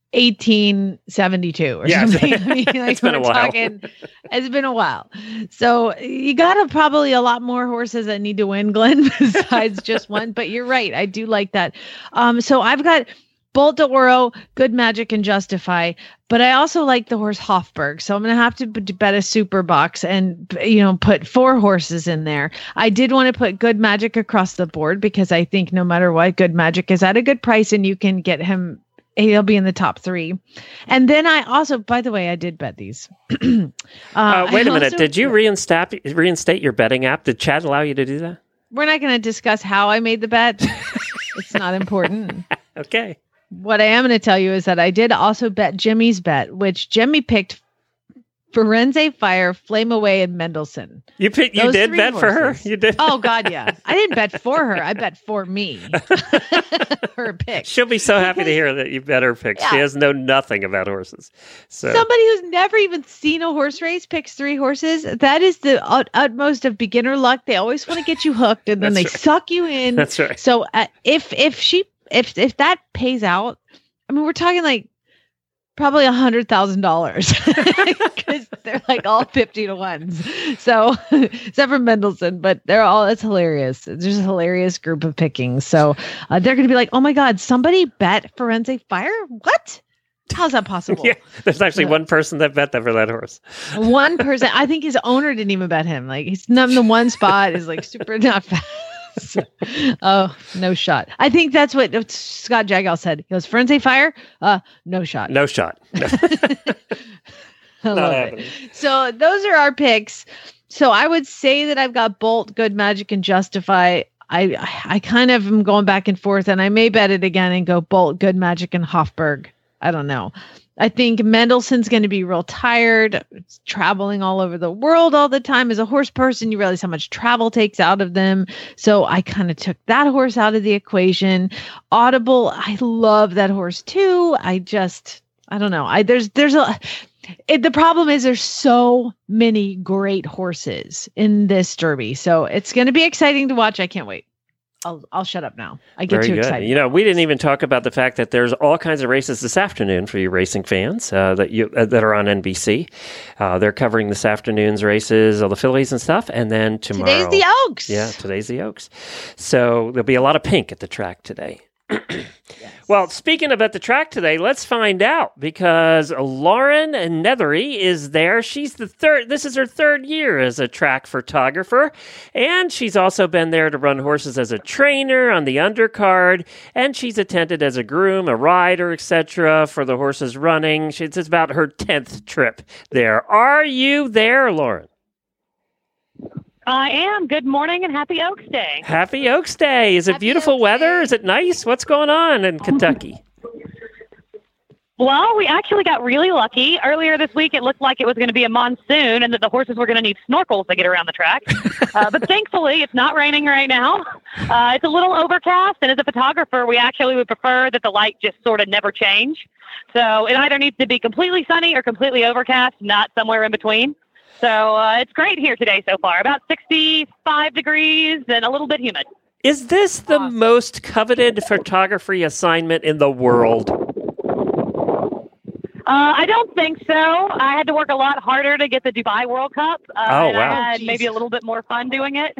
Speaker 3: 1872 or
Speaker 1: Yeah.
Speaker 3: something. I mean, like,
Speaker 1: It's been a while.
Speaker 3: It's been a while. So you got probably a lot more horses that need to win, Glenn, besides just one. But you're right. I do like that. So I've got Bolt d'Oro, Good Magic, and Justify. But I also like the horse Hofburg. So I'm going to have to bet a super box and, put 4 horses in there. I did want to put Good Magic across the board because I think no matter what, Good Magic is at a good price and you can get him. He'll be in the top 3. And then I also, by the way, I did bet these.
Speaker 1: Wait a minute. Did you reinstate your betting app? Did Chad allow you to do that?
Speaker 3: We're not going to discuss how I made the bet. It's not important.
Speaker 1: Okay.
Speaker 3: What I am going to tell you is that I did also bet Jimmy's bet, which Jimmy picked Firenze Fire, Flame Away, and Mendelssohn.
Speaker 1: You did bet for her? You did?
Speaker 3: Oh, God, yeah. I didn't bet for her. I bet for me. Her pick.
Speaker 1: She'll be so happy to hear that you bet her pick.
Speaker 3: Yeah.
Speaker 1: She has known nothing about horses. So
Speaker 3: somebody who's never even seen a horse race picks 3 horses. That is the utmost of beginner luck. They always want to get you hooked, and then they suck you in.
Speaker 1: That's right.
Speaker 3: So if that pays out, I mean, we're talking like probably $100,000 because they're like all 50 to 1s. So except for Mendelssohn, but it's hilarious. It's just a hilarious group of pickings. So they're going to be like, oh my God, somebody bet Firenze Fire? What? How's that possible?
Speaker 1: Yeah, there's actually one person that bet that for that horse.
Speaker 3: One person. I think his owner didn't even bet him. Like he's not in the one spot is like super not fast. Oh, no shot. I think that's what Scott Jagal said. He goes, Firenze Fire? No shot.
Speaker 1: No shot.
Speaker 3: I love it. So those are our picks. So I would say that I've got Bolt, Good Magic, and Justify. I kind of am going back and forth, and I may bet it again and go Bolt, Good Magic, and Hofburg. I don't know. I think Mendelssohn's going to be real tired, traveling all over the world all the time. As a horse person, you realize how much travel takes out of them. So I kind of took that horse out of the equation. Audible, I love that horse too. I don't know. The problem is there's so many great horses in this Derby. So it's going to be exciting to watch. I can't wait. I'll shut up now. I get too excited.
Speaker 1: We didn't even talk about the fact that there's all kinds of races this afternoon for you racing fans that are on NBC. They're covering this afternoon's races, all the fillies and stuff, and then tomorrow.
Speaker 3: Today's the Oaks.
Speaker 1: Yeah, today's the Oaks. So there'll be a lot of pink at the track today. Yes. Well, speaking of at the track today, let's find out because Lauren Nethery is there. She's this is her 3rd year as a track photographer, and she's also been there to run horses as a trainer on the undercard, and she's attended as a groom, a rider, etc. for the horses running. It's about her 10th trip there. Are you there, Lauren?
Speaker 14: I am. Good morning and happy Oaks Day.
Speaker 1: Happy Oaks Day. Is it beautiful weather? Is it nice? What's going on in Kentucky?
Speaker 14: Well, we actually got really lucky. Earlier this week, it looked like it was going to be a monsoon and that the horses were going to need snorkels to get around the track. But thankfully, it's not raining right now. It's a little overcast, and as a photographer, we actually would prefer that the light just sort of never change. So it either needs to be completely sunny or completely overcast, not somewhere in between. So it's great here today so far. About 65 degrees and a little bit humid.
Speaker 1: Is this the most coveted photography assignment in the world?
Speaker 14: I don't think so. I had to work a lot harder to get the Dubai World Cup.
Speaker 1: Wow.
Speaker 14: I had maybe a little bit more fun doing it.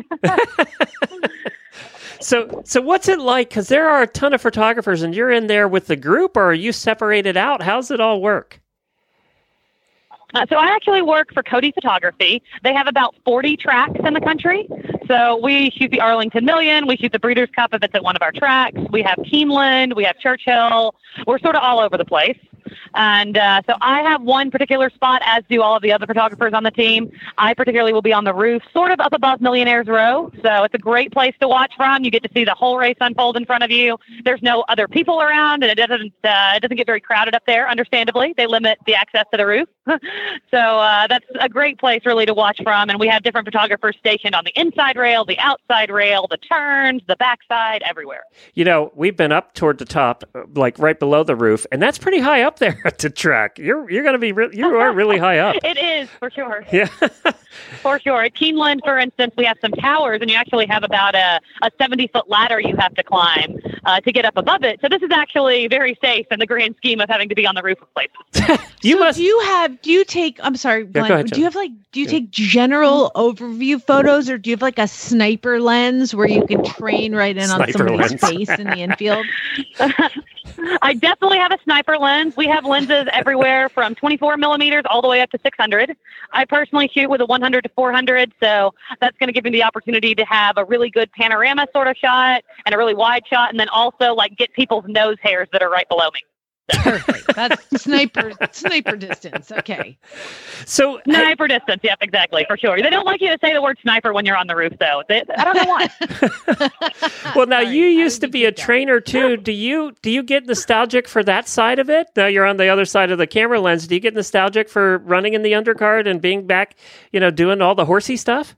Speaker 1: So what's it like? Because there are a ton of photographers, and you're in there with the group, or are you separated out? How's it all work?
Speaker 14: So I actually work for Cody Photography. They have about 40 tracks in the country. So we shoot the Arlington Million. We shoot the Breeders' Cup if it's at one of our tracks. We have Keeneland. We have Churchill. We're sort of all over the place. And so I have one particular spot, as do all of the other photographers on the team. I particularly will be on the roof, sort of up above Millionaires Row. So it's a great place to watch from. You get to see the whole race unfold in front of you. There's no other people around, and it doesn't get very crowded up there, understandably. They limit the access to the roof. So that's a great place, really, to watch from. And we have different photographers stationed on the inside rail, the outside rail, the turns, the backside, everywhere.
Speaker 1: We've been up toward the top, like right below the roof, and that's pretty high up there at the track. You're going to be you are really high up.
Speaker 14: It is, for sure.
Speaker 1: Yeah.
Speaker 14: For sure. At Keeneland, for instance, we have some towers, and you actually have about a 70-foot ladder you have to climb to get up above it. So this is actually very safe in the grand scheme of having to be on the roof of places.
Speaker 3: Do you take, I'm sorry, Glenn,
Speaker 1: go ahead,
Speaker 3: do you take general overview photos, or do you have like a sniper lens where you can train right in on somebody's face in the infield?
Speaker 14: I definitely have a sniper lens. We have lenses everywhere from 24 millimeters all the way up to 600. I personally shoot with a 100 to 400, so that's going to give me the opportunity to have a really good panorama sort of shot and a really wide shot, and then also like get people's nose hairs that are right below me.
Speaker 3: Perfect. That's sniper distance. Okay.
Speaker 1: So
Speaker 14: sniper distance. Yep, exactly, for sure. They don't like you to say the word sniper when you're on the roof, though. I don't know why.
Speaker 1: Well, now you used to be a trainer too. Do you get nostalgic for that side of it? Now you're on the other side of the camera lens. Do you get nostalgic for running in the undercard and being back, doing all the horsey stuff?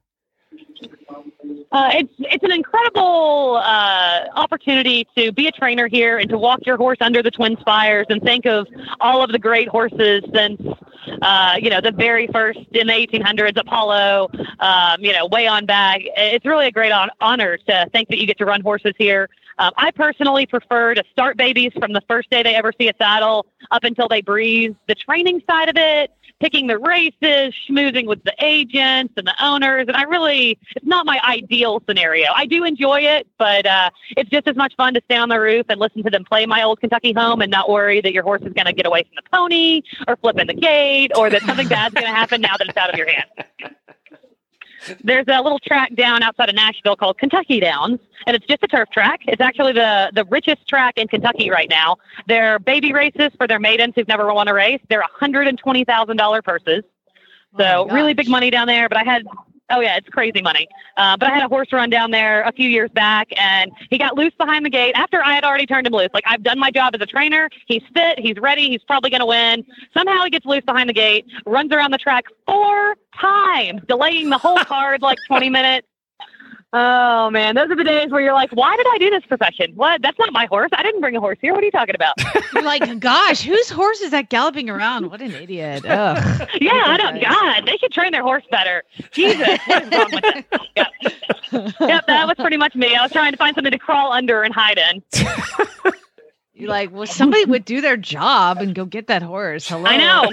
Speaker 14: It's an incredible opportunity to be a trainer here and to walk your horse under the Twin Spires and think of all of the great horses since, the very first in the 1800s, Apollo, way on back. It's really a great honor to think that you get to run horses here. I personally prefer to start babies from the first day they ever see a saddle up until they breathe. The training side of it, picking the races, schmoozing with the agents and the owners. And it's not my ideal scenario. I do enjoy it, but it's just as much fun to stay on the roof and listen to them play My Old Kentucky Home and not worry that your horse is going to get away from the pony or flip in the gate or that something bad's going to happen now that it's out of your hands. There's a little track down outside of Nashville called Kentucky Downs, and it's just a turf track. It's actually the richest track in Kentucky right now. They're baby races for their maidens who've never won a race. They're $120,000 purses. So really big money down there, but it's crazy money. But I had a horse run down there a few years back, and he got loose behind the gate after I had already turned him loose. Like, I've done my job as a trainer. He's fit. He's ready. He's probably going to win. Somehow he gets loose behind the gate, runs around the track 4 times, delaying the whole card like 20 minutes. Oh, man, those are the days where you're like, why did I do this profession? What? That's not my horse. I didn't bring a horse here. What are you talking about?
Speaker 3: You're like, gosh, whose horse is that galloping around? What an idiot. Ugh.
Speaker 14: Yeah, I don't. God, they should train their horse better. Jesus, what is wrong with that? Yep, that was pretty much me. I was trying to find something to crawl under and hide in.
Speaker 3: You're like, well, somebody would do their job and go get that horse. Hello.
Speaker 14: I know.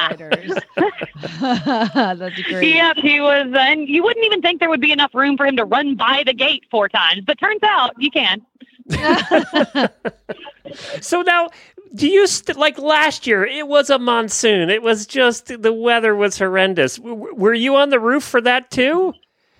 Speaker 3: That's great.
Speaker 14: Yep, he was, and you wouldn't even think there would be enough room for him to run by the gate 4 times, but turns out you can.
Speaker 1: So now, do you like last year? It was a monsoon. It was just the weather was horrendous. Were you on the roof for that too?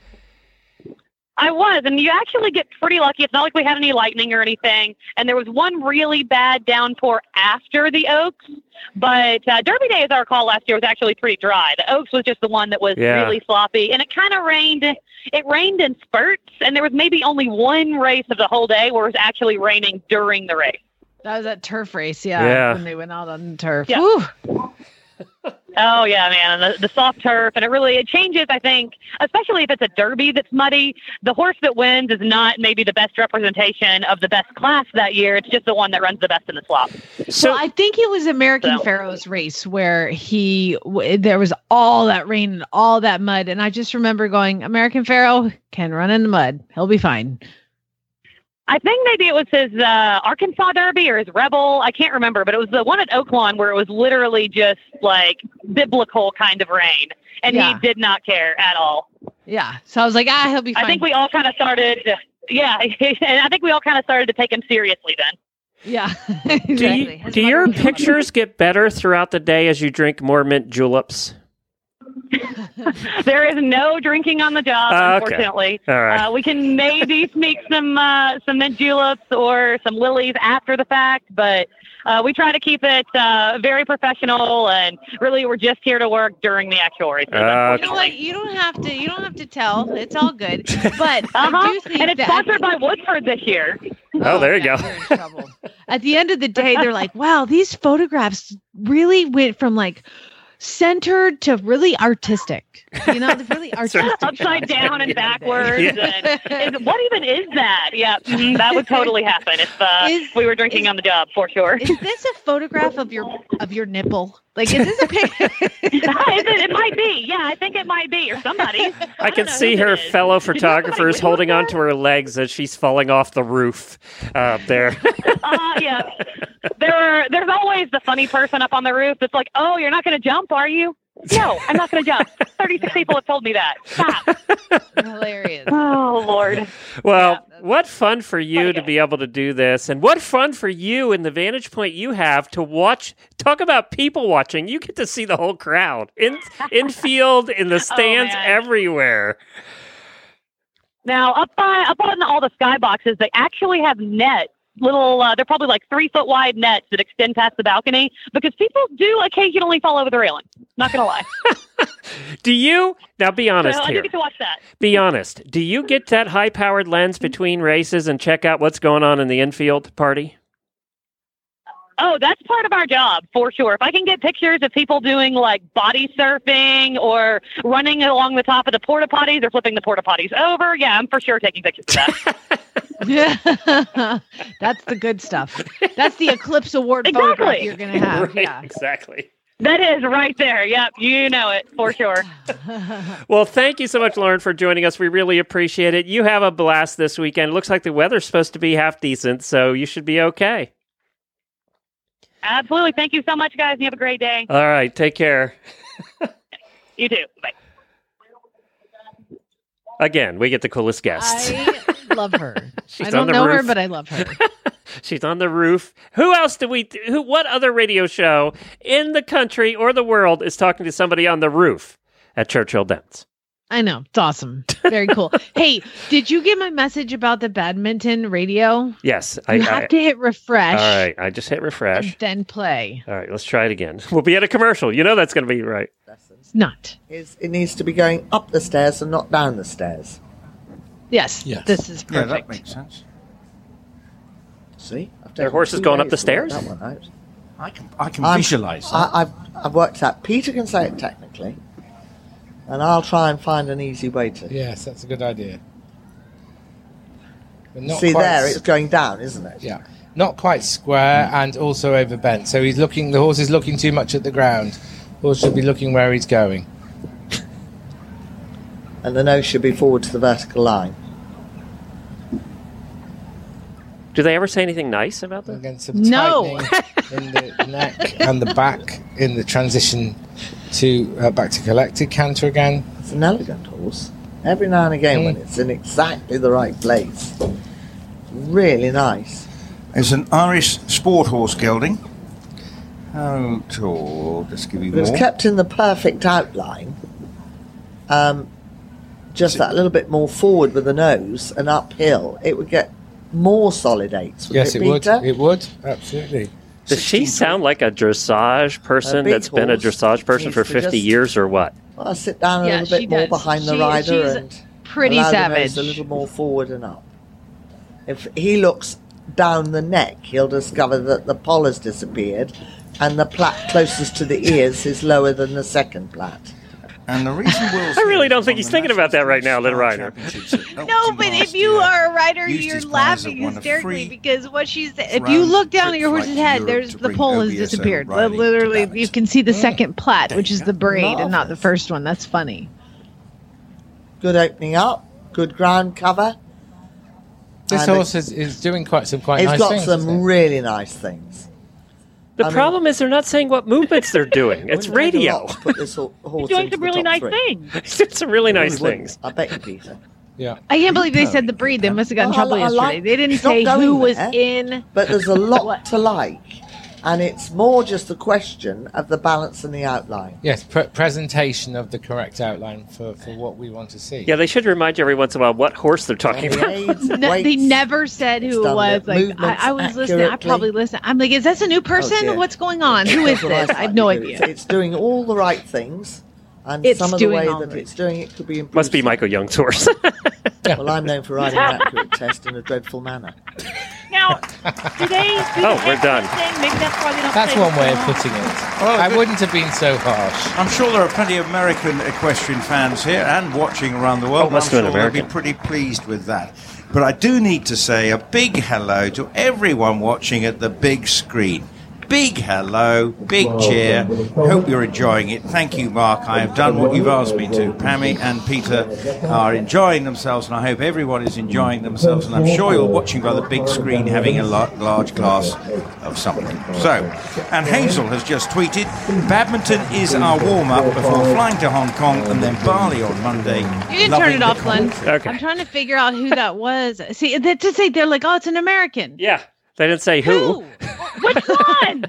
Speaker 14: I was, and you actually get pretty lucky. It's not like we had any lightning or anything. And there was one really bad downpour after the Oaks. But Derby Day, as I recall, last year was actually pretty dry. The Oaks was just the one that was really sloppy. And it kind of rained. It rained in spurts. And there was maybe only one race of the whole day where it was actually raining during the race.
Speaker 3: That was that turf race, when they went out on the turf.
Speaker 14: Yeah. Oh, yeah, man. And the soft turf. And it changes, I think, especially if it's a Derby that's muddy. The horse that wins is not maybe the best representation of the best class that year. It's just the one that runs the best in the slop.
Speaker 3: So I think it was American Pharoah's race where there was all that rain and all that mud. And I just remember going, American Pharoah can run in the mud. He'll be fine.
Speaker 14: I think maybe it was his Arkansas Derby or his Rebel. I can't remember, but it was the one at Oaklawn where it was literally just like biblical kind of rain, and he did not care at all.
Speaker 3: Yeah, so I was like, he'll be fine.
Speaker 14: I think we all kind of started. And I think we all kind of started to take him seriously then.
Speaker 3: Yeah, exactly.
Speaker 1: Do your pictures get better throughout the day as you drink more mint juleps?
Speaker 14: There is no drinking on the job, unfortunately.
Speaker 1: All right.
Speaker 14: We can maybe sneak some mint juleps or some lilies after the fact, but we try to keep it very professional, and really we're just here to work during the actual races.
Speaker 3: You know what? You don't have to tell. It's all good. But I do think
Speaker 14: and it's sponsored by Woodford this year.
Speaker 1: Oh, there you go.
Speaker 3: You're in trouble. At the end of the day, they're like, wow, these photographs really went from like centered to really artistic. artistic. You know, really artistic.
Speaker 14: Upside down and backwards.
Speaker 1: Yeah.
Speaker 14: And what even is that? Yeah, that would totally happen if we were drinking on the job, for sure.
Speaker 3: Is this a photograph of your nipple? Like, is this a picture?
Speaker 14: It might be. Yeah, I think it might be, or somebody.
Speaker 1: I can see her fellow photographers holding onto her legs as she's falling off the roof there.
Speaker 14: Yeah. There's always the funny person up on the roof that's like, oh, you're not going to jump, are you? No, I'm not going to jump. 36 people have told me that. Stop.
Speaker 3: Hilarious.
Speaker 14: Oh, Lord.
Speaker 1: Well, what fun for you to be able to do this. And what fun for you and the vantage point you have to watch. Talk about people watching. You get to see the whole crowd in field, in the stands, everywhere.
Speaker 14: Now, up on all the skyboxes, they actually have nets. They're probably like 3 foot wide nets that extend past the balcony because people do occasionally fall over the railing. Not going to lie.
Speaker 1: Do you? Now be honest
Speaker 14: so
Speaker 1: here.
Speaker 14: I do get to watch that.
Speaker 1: Be honest. Do you get that high-powered lens between races and check out what's going on in the infield party?
Speaker 14: Oh, that's part of our job, for sure. If I can get pictures of people doing, like, body surfing or running along the top of the porta potties or flipping the porta potties over, yeah, I'm for sure taking pictures of that.
Speaker 3: That's the good stuff. That's the Eclipse Award photograph you're going to have.
Speaker 1: Right,
Speaker 3: yeah,
Speaker 1: exactly.
Speaker 14: That is right there. Yep, you know it, for sure.
Speaker 1: Well, thank you so much, Lauren, for joining us. We really appreciate it. You have a blast this weekend. Looks like the weather's supposed to be half decent, so you should be okay.
Speaker 14: Absolutely. Thank you so much, guys. You have a great day.
Speaker 1: All right. Take care.
Speaker 14: You too. Bye.
Speaker 1: Again, we get the coolest guests.
Speaker 3: I love her.
Speaker 1: She's
Speaker 3: I don't
Speaker 1: on the
Speaker 3: know
Speaker 1: roof.
Speaker 3: her, but I love her.
Speaker 1: She's on the roof. Who else what other radio show in the country or the world is talking to somebody on the roof at Churchill Downs?
Speaker 3: I know. It's awesome. Very cool. Hey, did you get my message about the badminton radio?
Speaker 1: Yes.
Speaker 3: You have to hit refresh.
Speaker 1: All right. I just hit refresh.
Speaker 3: And then play.
Speaker 1: All right. Let's try it again. We'll be at a commercial. You know that's going to be right.
Speaker 3: It's not.
Speaker 2: It needs to be going up the stairs and not down the stairs.
Speaker 3: Yes. This is perfect.
Speaker 11: Yeah, that makes sense.
Speaker 2: See?
Speaker 1: Their horse is going up the stairs?
Speaker 2: That one out.
Speaker 11: I can visualize that.
Speaker 2: I've worked out. Peter can say it technically, and I'll try and find an easy way to.
Speaker 15: Yes, that's a good idea. But not
Speaker 2: See
Speaker 15: quite
Speaker 2: there, it's going down, isn't it?
Speaker 15: Yeah. Not quite square and also overbent. So the horse is looking too much at the ground. The horse should be looking where he's going.
Speaker 2: And the nose should be forward to the vertical line.
Speaker 1: Do they ever say anything nice about that?
Speaker 15: Again, some tightening in the neck and the back in the transition to back to collected canter again.
Speaker 2: It's an elegant horse. Every now and again when it's in exactly the right place. Really nice.
Speaker 11: It's an Irish sport horse gelding. How tall? Just give you
Speaker 2: But
Speaker 11: more.
Speaker 2: it's kept in the perfect outline. Just that little bit more forward with the nose and uphill, it would get more solid eights.
Speaker 15: Yes, it would.
Speaker 2: Peter?
Speaker 15: It would. Absolutely.
Speaker 1: Does she sound like a dressage person
Speaker 2: big
Speaker 1: that's been a
Speaker 2: horse
Speaker 1: dressage person for
Speaker 2: needs to
Speaker 1: 50
Speaker 2: just-
Speaker 1: years or what?
Speaker 2: Well, I'll sit down a
Speaker 3: Yeah,
Speaker 2: little
Speaker 3: she
Speaker 2: bit more
Speaker 3: does.
Speaker 2: behind the
Speaker 3: She's
Speaker 2: rider and
Speaker 3: pretty
Speaker 2: allow the
Speaker 3: savage.
Speaker 2: nose a little more forward and up. If he looks down the neck, he'll discover that the poll has disappeared and the plait closest to the ears is lower than the second plait.
Speaker 11: And the reason Will's
Speaker 1: I really don't think he's thinking about that right now, Lynn Ryder.
Speaker 3: No, but if you are a writer, you're laughing hysterically because what she's. If you look down at your horse's head, there's the pole has disappeared. Literally, you can see the second plait, which is the braid, and not the first one. That's funny.
Speaker 2: Good opening up, good ground cover.
Speaker 15: This
Speaker 2: And
Speaker 15: horse is doing quite
Speaker 2: It's
Speaker 15: nice
Speaker 2: got
Speaker 15: things.
Speaker 2: some really nice things.
Speaker 1: The problem is they're not saying what movements they're doing. It's radio.
Speaker 2: Put this horse
Speaker 14: doing
Speaker 2: into
Speaker 14: some
Speaker 2: the
Speaker 14: really
Speaker 2: top
Speaker 14: nice
Speaker 2: three.
Speaker 14: things.
Speaker 1: He's doing some really nice
Speaker 2: Really wouldn't.
Speaker 1: things.
Speaker 2: I bet you, Peter.
Speaker 15: Yeah.
Speaker 3: I can't believe they said the breed. They must have gotten in trouble
Speaker 2: I
Speaker 3: yesterday.
Speaker 2: like-
Speaker 3: They didn't
Speaker 2: it's not
Speaker 3: say
Speaker 2: going
Speaker 3: who was
Speaker 2: there,
Speaker 3: in.
Speaker 2: But there's a lot to like. And it's more just a question of the balance and the outline.
Speaker 15: Yes, presentation of the correct outline for what we want to see.
Speaker 1: Yeah, they should remind you every once in a while what horse they're talking about.
Speaker 3: No, they never said who it
Speaker 2: done
Speaker 3: was.
Speaker 2: the
Speaker 3: Like
Speaker 2: movements
Speaker 3: I was listening. I
Speaker 2: accurately.
Speaker 3: probably listened. I'm like, is this a new person?
Speaker 2: dear.
Speaker 3: What's going on? Who is
Speaker 2: That's what
Speaker 3: this? I
Speaker 2: find
Speaker 3: have no
Speaker 2: it.
Speaker 3: idea.
Speaker 2: It's doing all the right things. And
Speaker 3: It's
Speaker 2: some of the
Speaker 3: doing
Speaker 2: way
Speaker 3: all
Speaker 2: that
Speaker 3: the right
Speaker 2: it's doing it could be improved.
Speaker 1: Must be Michael Young's horse.
Speaker 2: Well, I'm known for riding an accurate test in a dreadful manner.
Speaker 7: Now, do they
Speaker 1: we're done.
Speaker 7: Thing? Maybe that's why they don't
Speaker 15: That's
Speaker 7: say
Speaker 15: one way of
Speaker 7: Dressage.
Speaker 15: putting it. I wouldn't have been so harsh.
Speaker 11: I'm sure there are plenty of American equestrian fans here and watching around the world. I'm
Speaker 1: must have
Speaker 11: sure
Speaker 1: been
Speaker 11: they'll be
Speaker 1: American.
Speaker 11: pretty pleased with that. But I do need to say a big hello to everyone watching at the big screen. Big hello, big cheer. Hope you're enjoying it. Thank you, Mark. I have done what you've asked me to. Pammy and Peter are enjoying themselves, and I hope everyone is enjoying themselves. And I'm sure you're watching by the big screen, having a large glass of something. So, and Hazel has just tweeted, badminton is our warm-up before flying to Hong Kong and then Bali on Monday.
Speaker 3: You can turn it off, Glenn.
Speaker 1: Okay.
Speaker 3: I'm trying to figure out who that was. See, to say they're like, oh, it's an American.
Speaker 1: Yeah. They didn't say who.
Speaker 7: Which one?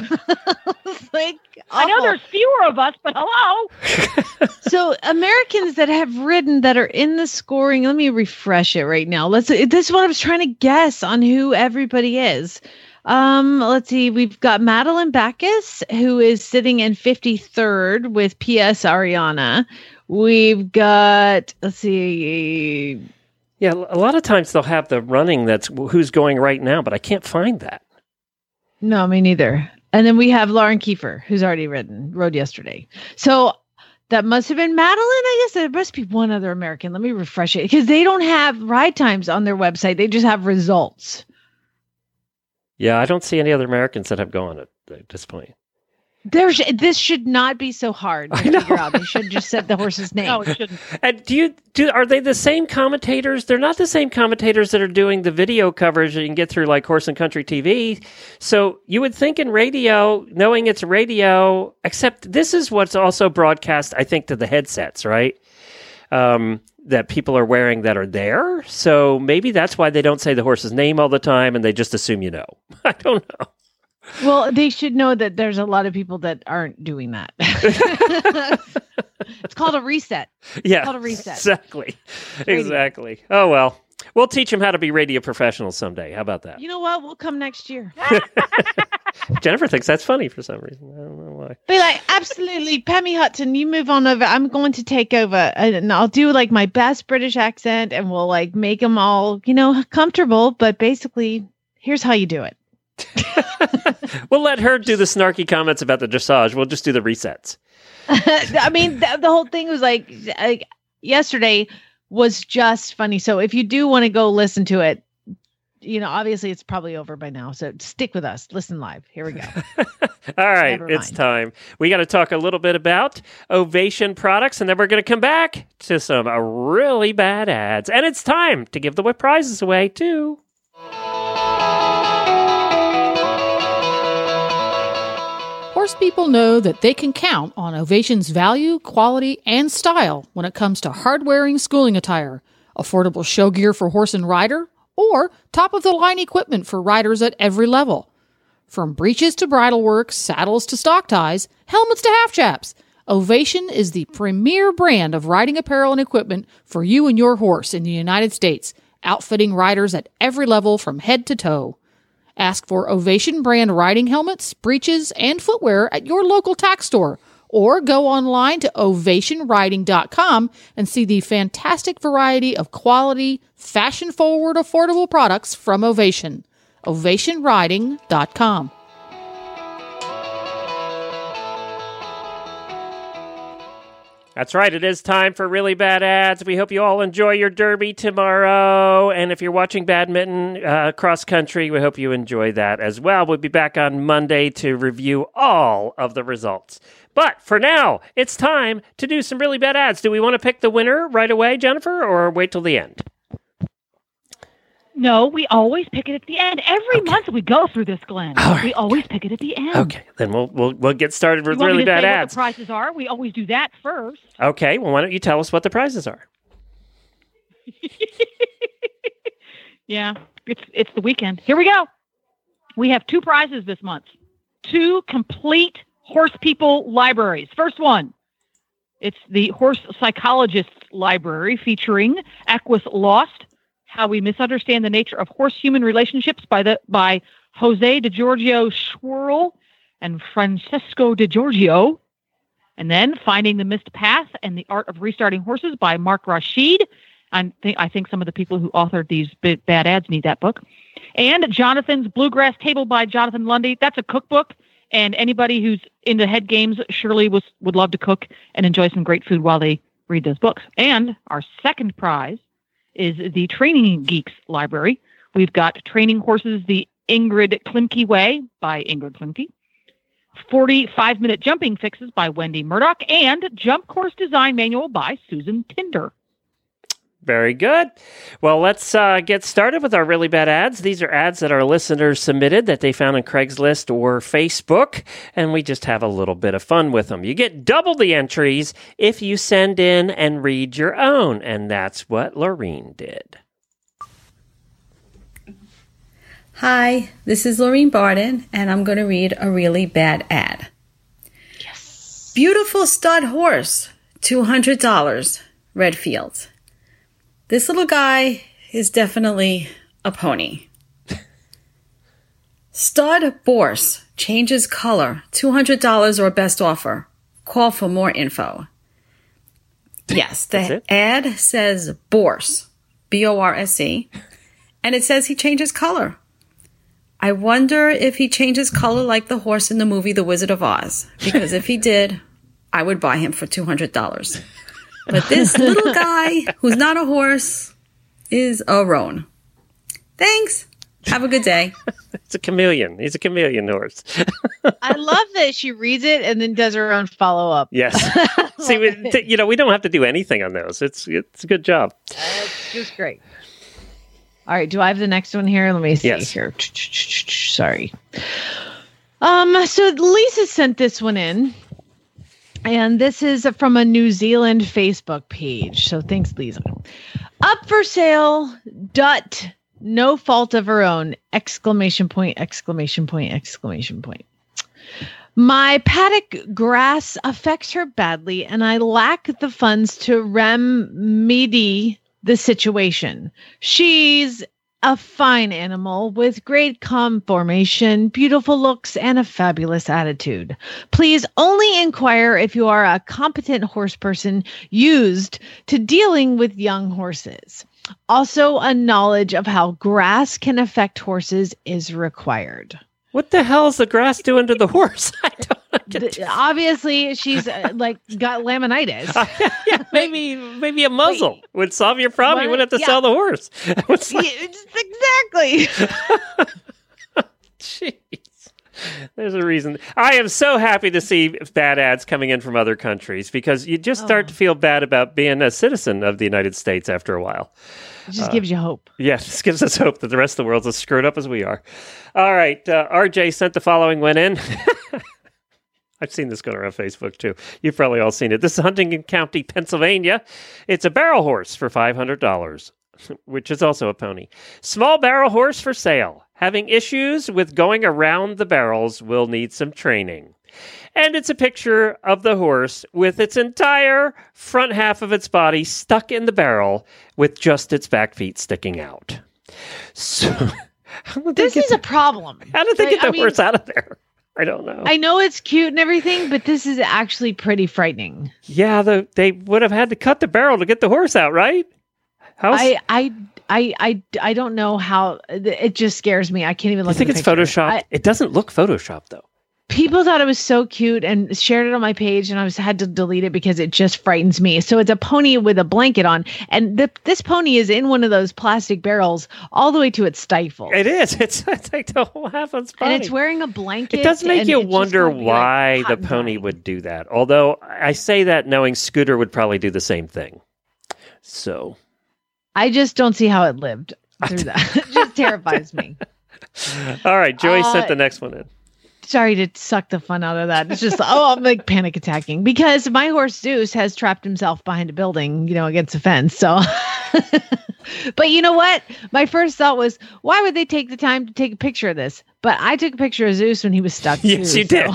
Speaker 3: Like,
Speaker 7: I know there's fewer of us, but hello.
Speaker 3: So Americans that have ridden that are in the scoring. Let me refresh it right now. This is what I was trying to guess on who everybody is. Let's see. We've got Madeline Backus, who is sitting in 53rd with P.S. Ariana. We've got, let's see.
Speaker 1: Yeah, a lot of times they'll have the running that's who's going right now, but I can't find that.
Speaker 3: No, me neither. And then we have Lauren Kiefer, who's already rode yesterday. So that must have been Madeline. I guess there must be one other American. Let me refresh it because they don't have ride times on their website. They just have results.
Speaker 1: Yeah, I don't see any other Americans that have gone at this point.
Speaker 3: This should not be so hard to figure out. They should just set the horse's name.
Speaker 7: No, it shouldn't.
Speaker 1: And are they the same commentators? They're not the same commentators that are doing the video coverage that you can get through like Horse and Country TV. So you would think in radio, knowing it's radio, except this is what's also broadcast, I think, to the headsets, right? That people are wearing that are there. So maybe that's why they don't say the horse's name all the time and they just assume you know. I don't know.
Speaker 3: Well, they should know that there's a lot of people that aren't doing that. It's called a reset.
Speaker 1: Yeah,
Speaker 3: it's called a reset.
Speaker 1: Exactly.
Speaker 3: Radio.
Speaker 1: Exactly. Oh, well, we'll teach them how to be radio professionals someday. How about that?
Speaker 3: You know what? We'll come next year.
Speaker 1: Jennifer thinks that's funny for some reason. I don't know why.
Speaker 3: Be like, absolutely, Pammy Hudson, you move on over. I'm going to take over, and I'll do like my best British accent, and we'll like make them all, comfortable. But basically, here's how you do it.
Speaker 1: We'll let her do the snarky comments about the dressage. We'll just do the resets.
Speaker 3: I mean, the whole thing was like yesterday was just funny. So if you do want to go listen to it, obviously it's probably over by now. So stick with us. Listen live. Here we go.
Speaker 1: All right. It's time. We got to talk a little bit about Ovation products, and then we're going to come back to some really bad ads. And it's time to give the prizes away, too.
Speaker 16: Horse people know that they can count on Ovation's value, quality, and style when it comes to hard-wearing schooling attire, affordable show gear for horse and rider, or top-of-the-line equipment for riders at every level. From breeches to bridle work, saddles to stock ties, helmets to half chaps, Ovation is the premier brand of riding apparel and equipment for you and your horse in the United States, outfitting riders at every level from head to toe. Ask for Ovation brand riding helmets, breeches, and footwear at your local tack store, or go online to ovationriding.com and see the fantastic variety of quality, fashion-forward, affordable products from Ovation. ovationriding.com.
Speaker 1: That's right. It is time for really bad ads. We hope you all enjoy your derby tomorrow. And if you're watching badminton cross country, we hope you enjoy that as well. We'll be back on Monday to review all of the results. But for now, it's time to do some really bad ads. Do we want to pick the winner right away, Jennifer, or wait till the end?
Speaker 7: No, we always pick it at the end. Every month we go through this, Glenn.
Speaker 1: Right.
Speaker 7: We always pick it at the end.
Speaker 1: Okay, then we'll get started with
Speaker 7: You want
Speaker 1: really
Speaker 7: me to
Speaker 1: bad
Speaker 7: say what
Speaker 1: ads.
Speaker 7: the prices are? We always do that first.
Speaker 1: Okay, well, why don't you tell us what the prizes are?
Speaker 7: Yeah, it's the weekend. Here we go. We have 2 prizes this month. 2 complete Horse People libraries. First one, it's the Horse Psychologist Library featuring Equus Lost, How We Misunderstand the Nature of Horse-Human Relationships by Jose DiGiorgio Schwerl and Francesco DiGiorgio. And then Finding the Missed Path and the Art of Restarting Horses by Mark Rashid. I think some of the people who authored these bad ads need that book. And Jonathan's Bluegrass Table by Jonathan Lundy. That's a cookbook. And anybody who's into head games surely would love to cook and enjoy some great food while they read those books. And our second prize is the Training Geeks Library. We've got Training Horses the Ingrid Klimke Way by Ingrid Klimke, 45-minute jumping fixes by Wendy Murdoch, and Jump Course Design Manual by Susan Tinder.
Speaker 1: Very good. Well, let's get started with our really bad ads. These are ads that our listeners submitted that they found on Craigslist or Facebook, and we just have a little bit of fun with them. You get double the entries if you send in and read your own, and that's what Laureen did.
Speaker 17: Hi, this is Laureen Barden, and I'm going to read a really bad ad. Yes. Beautiful stud horse, $200, Redfield. This little guy is definitely a pony. Stud Bourse changes color, $200 or best offer. Call for more info. Yes, the ad says Bourse, B-O-R-S-E, and it says he changes color. I wonder if he changes color like the horse in the movie The Wizard of Oz, because if he did, I would buy him for $200. But this little guy, who's not a horse, is a roan. Thanks. Have a good day.
Speaker 1: It's a chameleon. He's a chameleon horse.
Speaker 3: I love that she reads it and then does her own follow-up.
Speaker 1: Yes. See, we don't have to do anything on those. It's a good job.
Speaker 3: It's just great. All right. Do I have the next one here? Let me see here. Sorry. So Lisa sent this one in. And this is from a New Zealand Facebook page. So thanks, Lisa. Up for sale, Dut, no fault of her own, ! My paddock grass affects her badly, and I lack the funds to remedy the situation. She's a fine animal with great conformation, beautiful looks, and a fabulous attitude. Please only inquire if you are a competent horse person used to dealing with young horses. Also, a knowledge of how grass can affect horses is required.
Speaker 1: What the hell is the grass doing to the horse? I don't
Speaker 3: Obviously, she's got laminitis.
Speaker 1: Yeah, maybe a muzzle would solve your problem. You wouldn't have to sell the horse.
Speaker 3: Exactly.
Speaker 1: Jeez. There's a reason. I am so happy to see bad ads coming in from other countries because you just start to feel bad about being a citizen of the United States after a while.
Speaker 3: It just gives you hope.
Speaker 1: Yes, it gives us hope that the rest of the world's as screwed up as we are. All right, RJ sent the following one in. I've seen this going around Facebook, too. You've probably all seen it. This is Huntington County, Pennsylvania. It's a barrel horse for $500, which is also a pony. Small barrel horse for sale. Having issues with going around the barrels will need some training. And it's a picture of the horse with its entire front half of its body stuck in the barrel with just its back feet sticking out. So,
Speaker 3: this is a problem.
Speaker 1: How did they get the horse out of there? I don't know.
Speaker 3: I know it's cute and everything, but this is actually pretty frightening.
Speaker 1: Yeah, they would have had to cut the barrel to get the horse out, right?
Speaker 3: I don't know how. It just scares me. I can't even look.
Speaker 1: I think it's Photoshopped. It doesn't look Photoshopped though.
Speaker 3: People thought it was so cute and shared it on my page, and I had to delete it because it just frightens me. So it's a pony with a blanket on, and this pony is in one of those plastic barrels all the way to its stifle.
Speaker 1: It is. It's like the whole half of its body.
Speaker 3: And it's wearing a blanket.
Speaker 1: It does make you wonder why the pony would do that. Although I say that knowing Scooter would probably do the same thing. So
Speaker 3: I just don't see how it lived through that. It just terrifies me.
Speaker 1: All right, Joey sent the next one in.
Speaker 3: Sorry to suck the fun out of that. It's just, I'm like panic attacking because my horse Zeus has trapped himself behind a building, against a fence. So, but you know what? My first thought was, why would they take the time to take a picture of this? But I took a picture of Zeus when he was stuck.
Speaker 1: Yes, you did.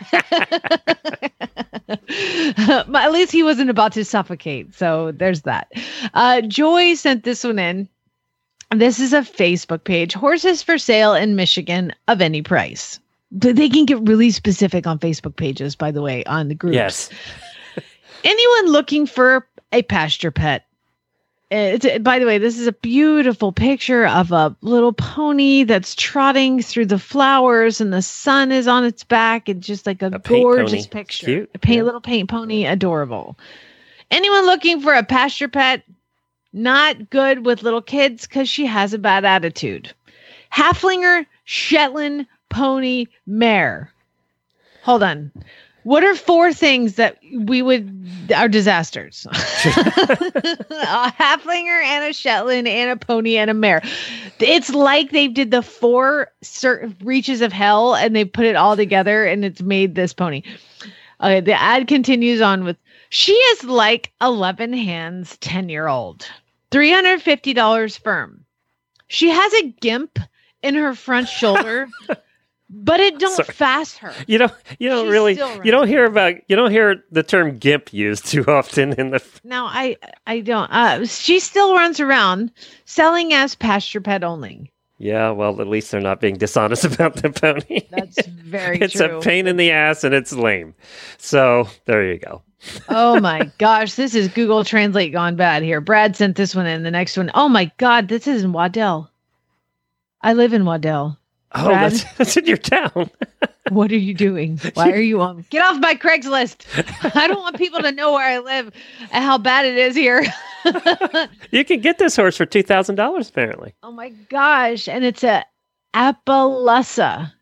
Speaker 3: But at least he wasn't about to suffocate. So there's that. Joy sent this one in. This is a Facebook page. Horses for sale in Michigan of any price. They can get really specific on Facebook pages, by the way, on the groups.
Speaker 1: Yes.
Speaker 3: Anyone looking for a pasture pet? By the way, this is a beautiful picture of a little pony that's trotting through the flowers, and the sun is on its back. It's just like a gorgeous picture.
Speaker 1: Cute.
Speaker 3: Little paint pony, adorable. Anyone looking for a pasture pet? Not good with little kids because she has a bad attitude. Halflinger, Shetland, pony, mare. Hold on. What are 4 things that are disasters? A halflinger and a Shetland and a pony and a mare. It's like they did the 4 reaches of hell and they put it all together and it's made this pony. The ad continues on with, she is like 11 hands, 10-year-old. $350 firm. She has a gimp in her front shoulder. But it don't fast her.
Speaker 1: You don't hear the term gimp used too often in the.
Speaker 3: No, I don't. She still runs around selling as pasture pet only.
Speaker 1: Yeah, well, at least they're not being dishonest about the pony.
Speaker 3: That's very
Speaker 1: it's
Speaker 3: true.
Speaker 1: It's a pain in the ass and it's lame. So there you go.
Speaker 3: Oh my gosh, this is Google Translate gone bad here. Brad sent this one in. The next one. Oh my God, this is in Waddell. I live in Waddell.
Speaker 1: Oh, that's in your town.
Speaker 3: What are you doing? Why are you on? Get off my Craigslist. I don't want people to know where I live and how bad it is here.
Speaker 1: You can get this horse for $2,000 apparently.
Speaker 3: Oh my gosh. And it's a Appaloosa.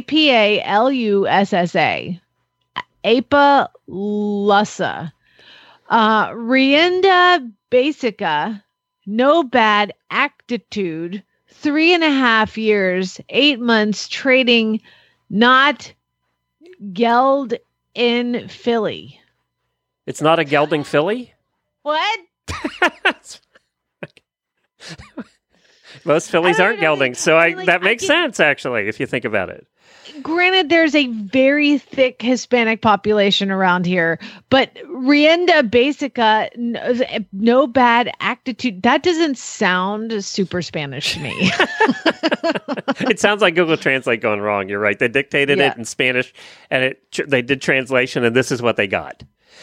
Speaker 3: Apalussa. Appaloosa. Rienda Basica. No bad attitude. 3.5 years, 8 months trading, not geld in filly.
Speaker 1: It's not a gelding filly?
Speaker 3: What?
Speaker 1: Most fillies aren't gelding, so that makes sense, actually, if you think about it.
Speaker 3: Granted, there's a very thick Hispanic population around here, but Rienda Basica, no bad attitude. That doesn't sound super Spanish to me.
Speaker 1: It sounds like Google Translate going wrong. You're right. They dictated it in Spanish, and they did translation, and this is what they got.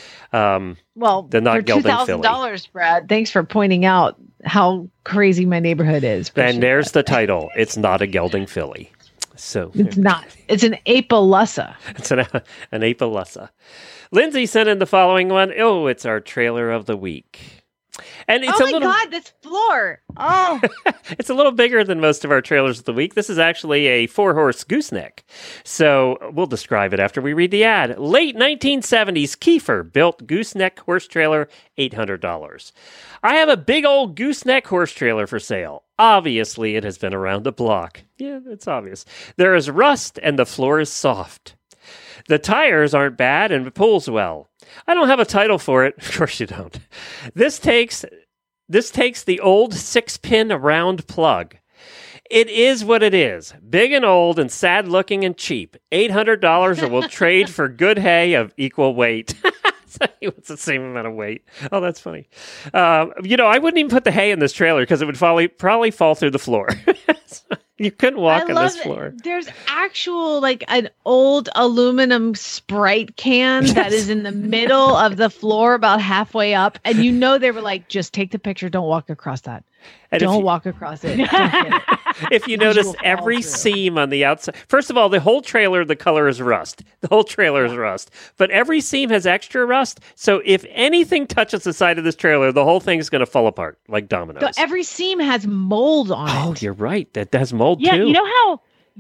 Speaker 3: Well,
Speaker 1: they're not
Speaker 3: for $2,000, Brad. Thanks for pointing out how crazy my neighborhood is.
Speaker 1: And there's the title. It's not a gelding filly. So
Speaker 3: it's not. It's an Appaloosa.
Speaker 1: It's an Appaloosa. Lindsay sent in the following one. Oh, it's our trailer of the week. And it's
Speaker 3: God, this floor. Oh.
Speaker 1: It's a little bigger than most of our trailers of the week. This is actually a 4-horse gooseneck. So we'll describe it after we read the ad. Late 1970s Kiefer built gooseneck horse trailer, $800. I have a big old gooseneck horse trailer for sale. Obviously, it has been around the block. Yeah, it's obvious. There is rust and the floor is soft. The tires aren't bad and it pulls well. I don't have a title for it. Of course you don't. This takes the old 6-pin round plug. It is what it is. Big and old and sad looking and cheap. $800 or we'll trade for good hay of equal weight. It's the same amount of weight. Oh, that's funny. I wouldn't even put the hay in this trailer because it would probably fall through the floor. You couldn't walk on this floor.
Speaker 3: There's actual, an old aluminum Sprite can that is in the middle of the floor about halfway up. And they were like, just take the picture. Don't walk across that. Don't walk across it.
Speaker 1: If you notice every seam on the outside, first of all, the whole trailer, the color is rust. The whole trailer is rust. But every seam has extra rust. So if anything touches the side of this trailer, the whole thing is going to fall apart like dominoes.
Speaker 3: So every seam has mold on it.
Speaker 1: Oh, you're right. That has mold too.
Speaker 7: Yeah, you know how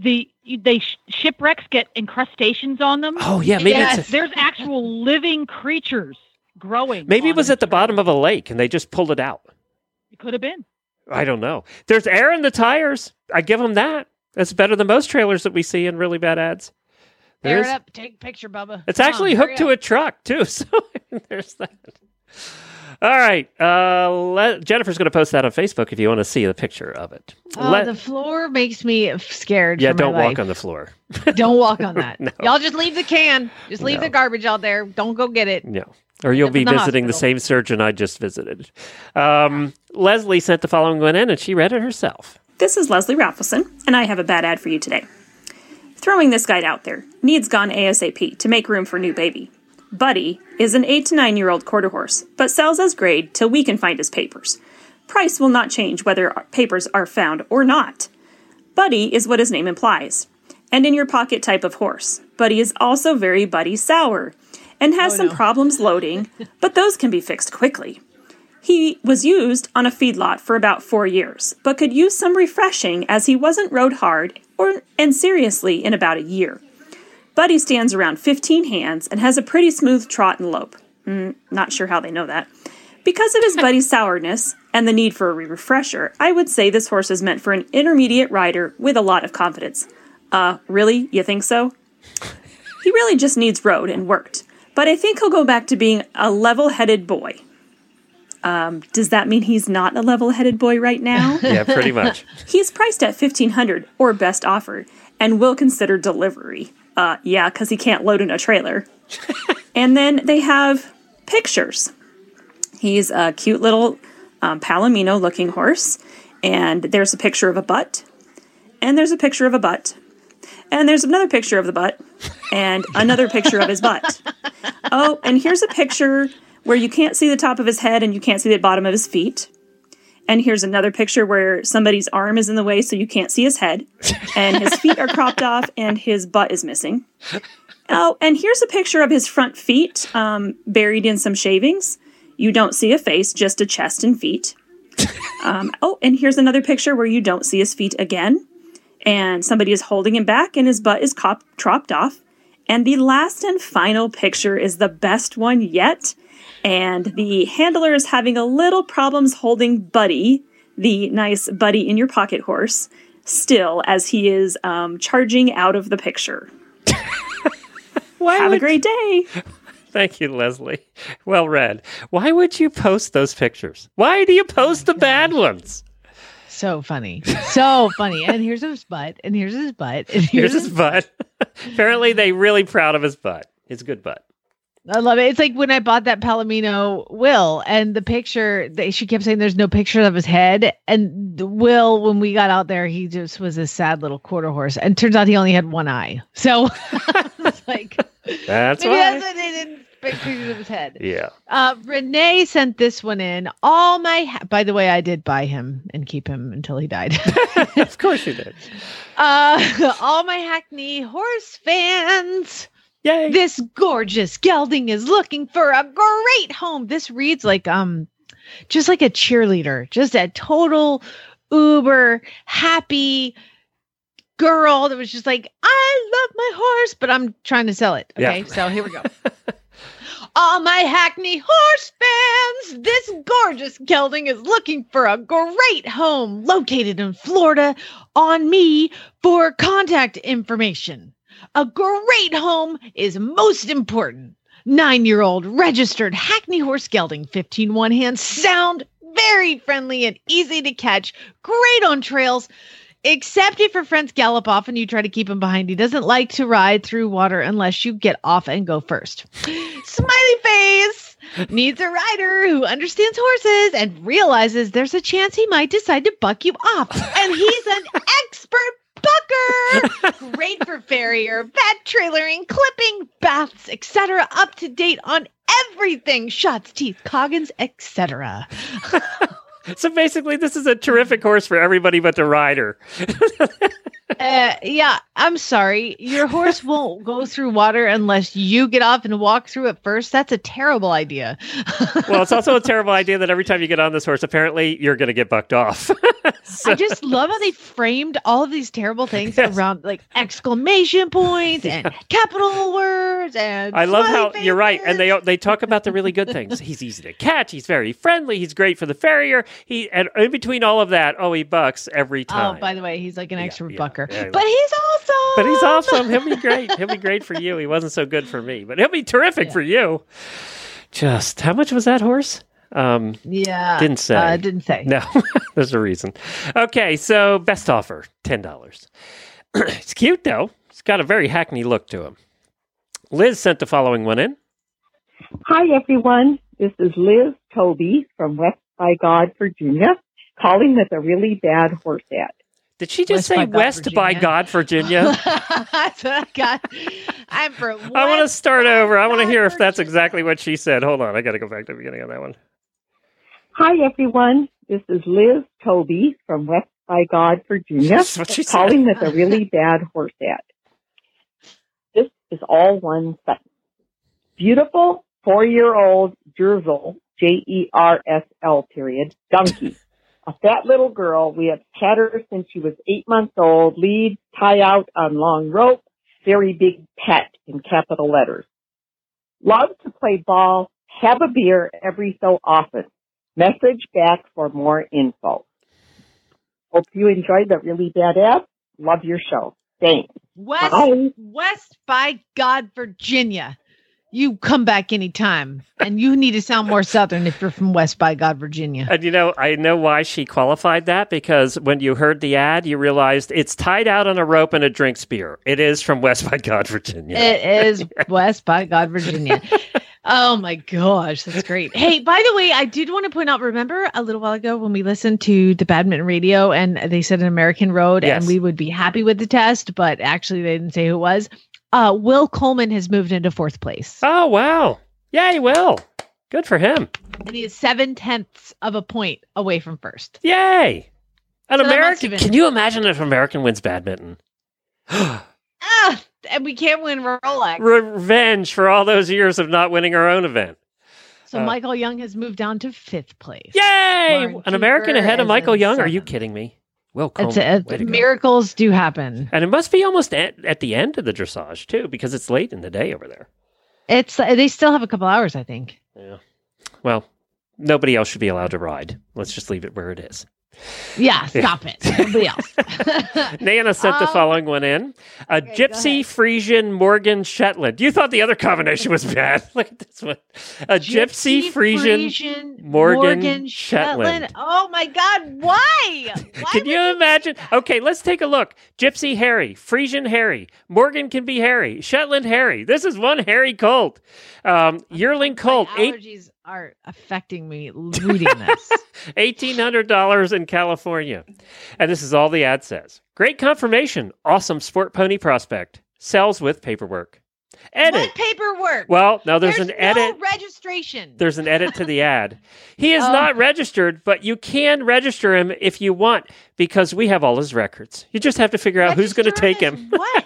Speaker 7: shipwrecks get incrustations on them?
Speaker 1: Oh, yeah. Maybe
Speaker 7: there's actual living creatures growing.
Speaker 1: Maybe it was at the bottom of a lake and they just pulled it out.
Speaker 7: It could have been.
Speaker 1: I don't know. There's air in the tires. I give them that. That's better than most trailers that we see in really bad ads.
Speaker 3: Air it up. Take a picture, Bubba.
Speaker 1: It's actually hooked to a truck, too. So there's that. All right. Jennifer's going to post that on Facebook if you want to see the picture of it.
Speaker 3: The floor makes me scared.
Speaker 1: Yeah,
Speaker 3: for
Speaker 1: don't
Speaker 3: my
Speaker 1: walk
Speaker 3: life.
Speaker 1: on the floor.
Speaker 3: Don't walk on that.
Speaker 1: No.
Speaker 3: Y'all just leave the can. Just leave the garbage out there. Don't go get it.
Speaker 1: No. Or you'll be visiting the same surgeon I just visited. Leslie sent the following one in, and she read it herself.
Speaker 18: This is Leslie Raffleson, and I have a bad ad for you today. Throwing this guide out there. Needs gone ASAP to make room for new baby. Buddy is an 8 to 9 year old quarter horse, but sells as grade till we can find his papers. Price will not change whether papers are found or not. Buddy is what his name implies. And in your pocket type of horse. Buddy is also very Buddy sour and has some problems loading, but those can be fixed quickly. He was used on a feedlot for about 4 years, but could use some refreshing as he wasn't rode hard and seriously in about a year. Buddy stands around 15 hands and has a pretty smooth trot and lope. Not sure how they know that. Because of his Buddy sourness and the need for a refresher, I would say this horse is meant for an intermediate rider with a lot of confidence. Really? You think so? He really just needs rode and worked, but I think he'll go back to being a level-headed boy. Does that mean he's not a level-headed boy right now?
Speaker 1: Yeah, pretty much.
Speaker 18: He's priced at $1,500 or best offer and will consider delivery. Yeah, because he can't load in a trailer. And then they have pictures. He's a cute little Palomino-looking horse, and there's a picture of a butt, and there's a picture of a butt, and there's another picture of the butt, and another picture of his butt. Oh, and here's a picture where you can't see the top of his head and you can't see the bottom of his feet. And here's another picture where somebody's arm is in the way so you can't see his head, and his feet are cropped off, and his butt is missing. Oh, and here's a picture of his front feet buried in some shavings. You don't see a face, just a chest and feet. And here's another picture where you don't see his feet again. And somebody is holding him back and his butt is chopped off. And the last and final picture is the best one yet. And the handler is having a little problems holding Buddy, the nice Buddy in your pocket horse, still as he is charging out of the picture. Have a great day.
Speaker 1: Thank you, Leslie. Well read. Why would you post those pictures? Why do you post the bad ones?
Speaker 3: So funny. So funny. And here's his butt. And here's his butt. And
Speaker 1: here's his butt. Apparently, they're really proud of his butt. His good butt.
Speaker 3: I love it. It's like when I bought that Palomino Will, and the picture, she kept saying there's no picture of his head. And Will, when we got out there, he just was a sad little quarter horse. And turns out he only had one eye. So it's like,
Speaker 1: that's
Speaker 3: maybe
Speaker 1: why.
Speaker 3: that's why they didn't take pictures of his head.
Speaker 1: Yeah.
Speaker 3: Renee sent this one in. All my, by the way, I did buy him and keep him until he died.
Speaker 1: Of course you did.
Speaker 3: All my Hackney horse fans.
Speaker 1: Yay.
Speaker 3: This gorgeous gelding is looking for a great home. This reads like just like a cheerleader, just a total uber happy girl that was just like, I love my horse, but I'm trying to sell it. Okay, so here we go. All my Hackney horse fans, this gorgeous gelding is looking for a great home located in Florida. On me for contact information. A great home is most important. 9-year-old registered Hackney horse gelding, 15 one-hand, sound, very friendly and easy to catch, great on trails, except if your friends gallop off and you try to keep him behind. He doesn't like to ride through water unless you get off and go first. Smiley face needs a rider who understands horses and realizes there's a chance he might decide to buck you off. And he's an expert bucker. Great for farrier, vet trailering, clipping, baths, etc. Up to date on everything. Shots, teeth, coggins, etc.
Speaker 1: So basically, this is a terrific horse for everybody but the rider.
Speaker 3: Yeah, I'm sorry. Your horse won't go through water unless you get off and walk through it first. That's a terrible idea.
Speaker 1: Well, it's also a terrible idea that every time you get on this horse, apparently you're going to get bucked off.
Speaker 3: I just love how they framed all of these terrible things around like exclamation points and capital words. And
Speaker 1: I love how you're right. And they talk about the really good things. He's easy to catch. He's very friendly. He's great for the farrier. And in between all of that, he bucks every time.
Speaker 3: Oh, by the way, he's like an expert bucker.
Speaker 1: Yeah,
Speaker 3: but he's awesome.
Speaker 1: But he's awesome. He'll be great. He'll be great for you. He wasn't so good for me, but he'll be terrific for you. Just how much was that horse?
Speaker 3: Didn't
Speaker 1: say.
Speaker 3: Didn't say.
Speaker 1: No, there's a reason. Okay, so best offer, $10. It's cute though. It's got a very Hackney look to him. Liz sent the following one in.
Speaker 19: Hi everyone. This is Liz Toby from West by God, Virginia, calling with a really bad horse ad.
Speaker 1: Did she just say West by God, Virginia?
Speaker 3: That's what I got. I'm for
Speaker 1: I want to start over. I want to hear if that's exactly what she said. Hold on. I got to go back to the beginning of that one.
Speaker 19: Hi, everyone. This is Liz Toby from West by God, Virginia, calling with a really bad horse ad. This is all one sentence. Beautiful 4-year-old Jersel, Jersl, donkey. A fat little girl. We have had her since she was 8 months old. Lead, tie out on long rope. Very big pet in capital letters. Love to play ball. Have a beer every so often. Message back for more info. Hope you enjoyed the really bad ad. Love your show. Thanks.
Speaker 3: West by God, Virginia. You come back anytime, and you need to sound more Southern if you're from West by God, Virginia.
Speaker 1: And I know why she qualified that, because when you heard the ad, you realized it's tied out on a rope and it drinks beer. It is from West by God, Virginia.
Speaker 3: It is West by God, Virginia. Oh my gosh, that's great. Hey, by the way, I did want to point out, remember a little while ago when we listened to the Badminton Radio and they said an American Road and we would be happy with the test, but actually they didn't say who it was. Will Coleman has moved into 4th place.
Speaker 1: Oh, wow. Yay, Will. Good for him.
Speaker 3: And he is 7/10 of a point away from 1st.
Speaker 1: Yay. An American. Can you imagine if an American wins badminton?
Speaker 3: And we can't win Rolex.
Speaker 1: Revenge for all those years of not winning our own event.
Speaker 3: So Michael Young has moved down to 5th place.
Speaker 1: Yay! An American ahead of Michael Young? Are you kidding me? Will Coleman.
Speaker 3: Miracles do happen.
Speaker 1: And it must be almost at the end of the dressage, too, because it's late in the day over there.
Speaker 3: They still have a couple hours, I think.
Speaker 1: Yeah. Well, nobody else should be allowed to ride. Let's just leave it where it is.
Speaker 3: Yeah, stop it. Nobody else.
Speaker 1: Nana sent the following one in. A Gypsy, Frisian, Morgan, Shetland. You thought the other combination was bad. Look at this one. A Gypsy, Frisian, Morgan, Shetland.
Speaker 3: Oh my God, why?
Speaker 1: Can you imagine? Okay, let's take a look. Gypsy, hairy. Frisian, hairy. Morgan can be hairy. Shetland, hairy. This is one hairy colt. Yearling colt.
Speaker 3: Allergies are affecting me reading this.
Speaker 1: $1,800 in California. And this is all the ad says. Great confirmation. Awesome sport pony prospect. Sells with paperwork. Edit.
Speaker 3: What paperwork?
Speaker 1: Well, now there's an edit.
Speaker 3: No registration.
Speaker 1: There's an edit to the ad. He is not registered, but you can register him if you want, because we have all his records. You just have to figure out who's going to take him.
Speaker 3: What?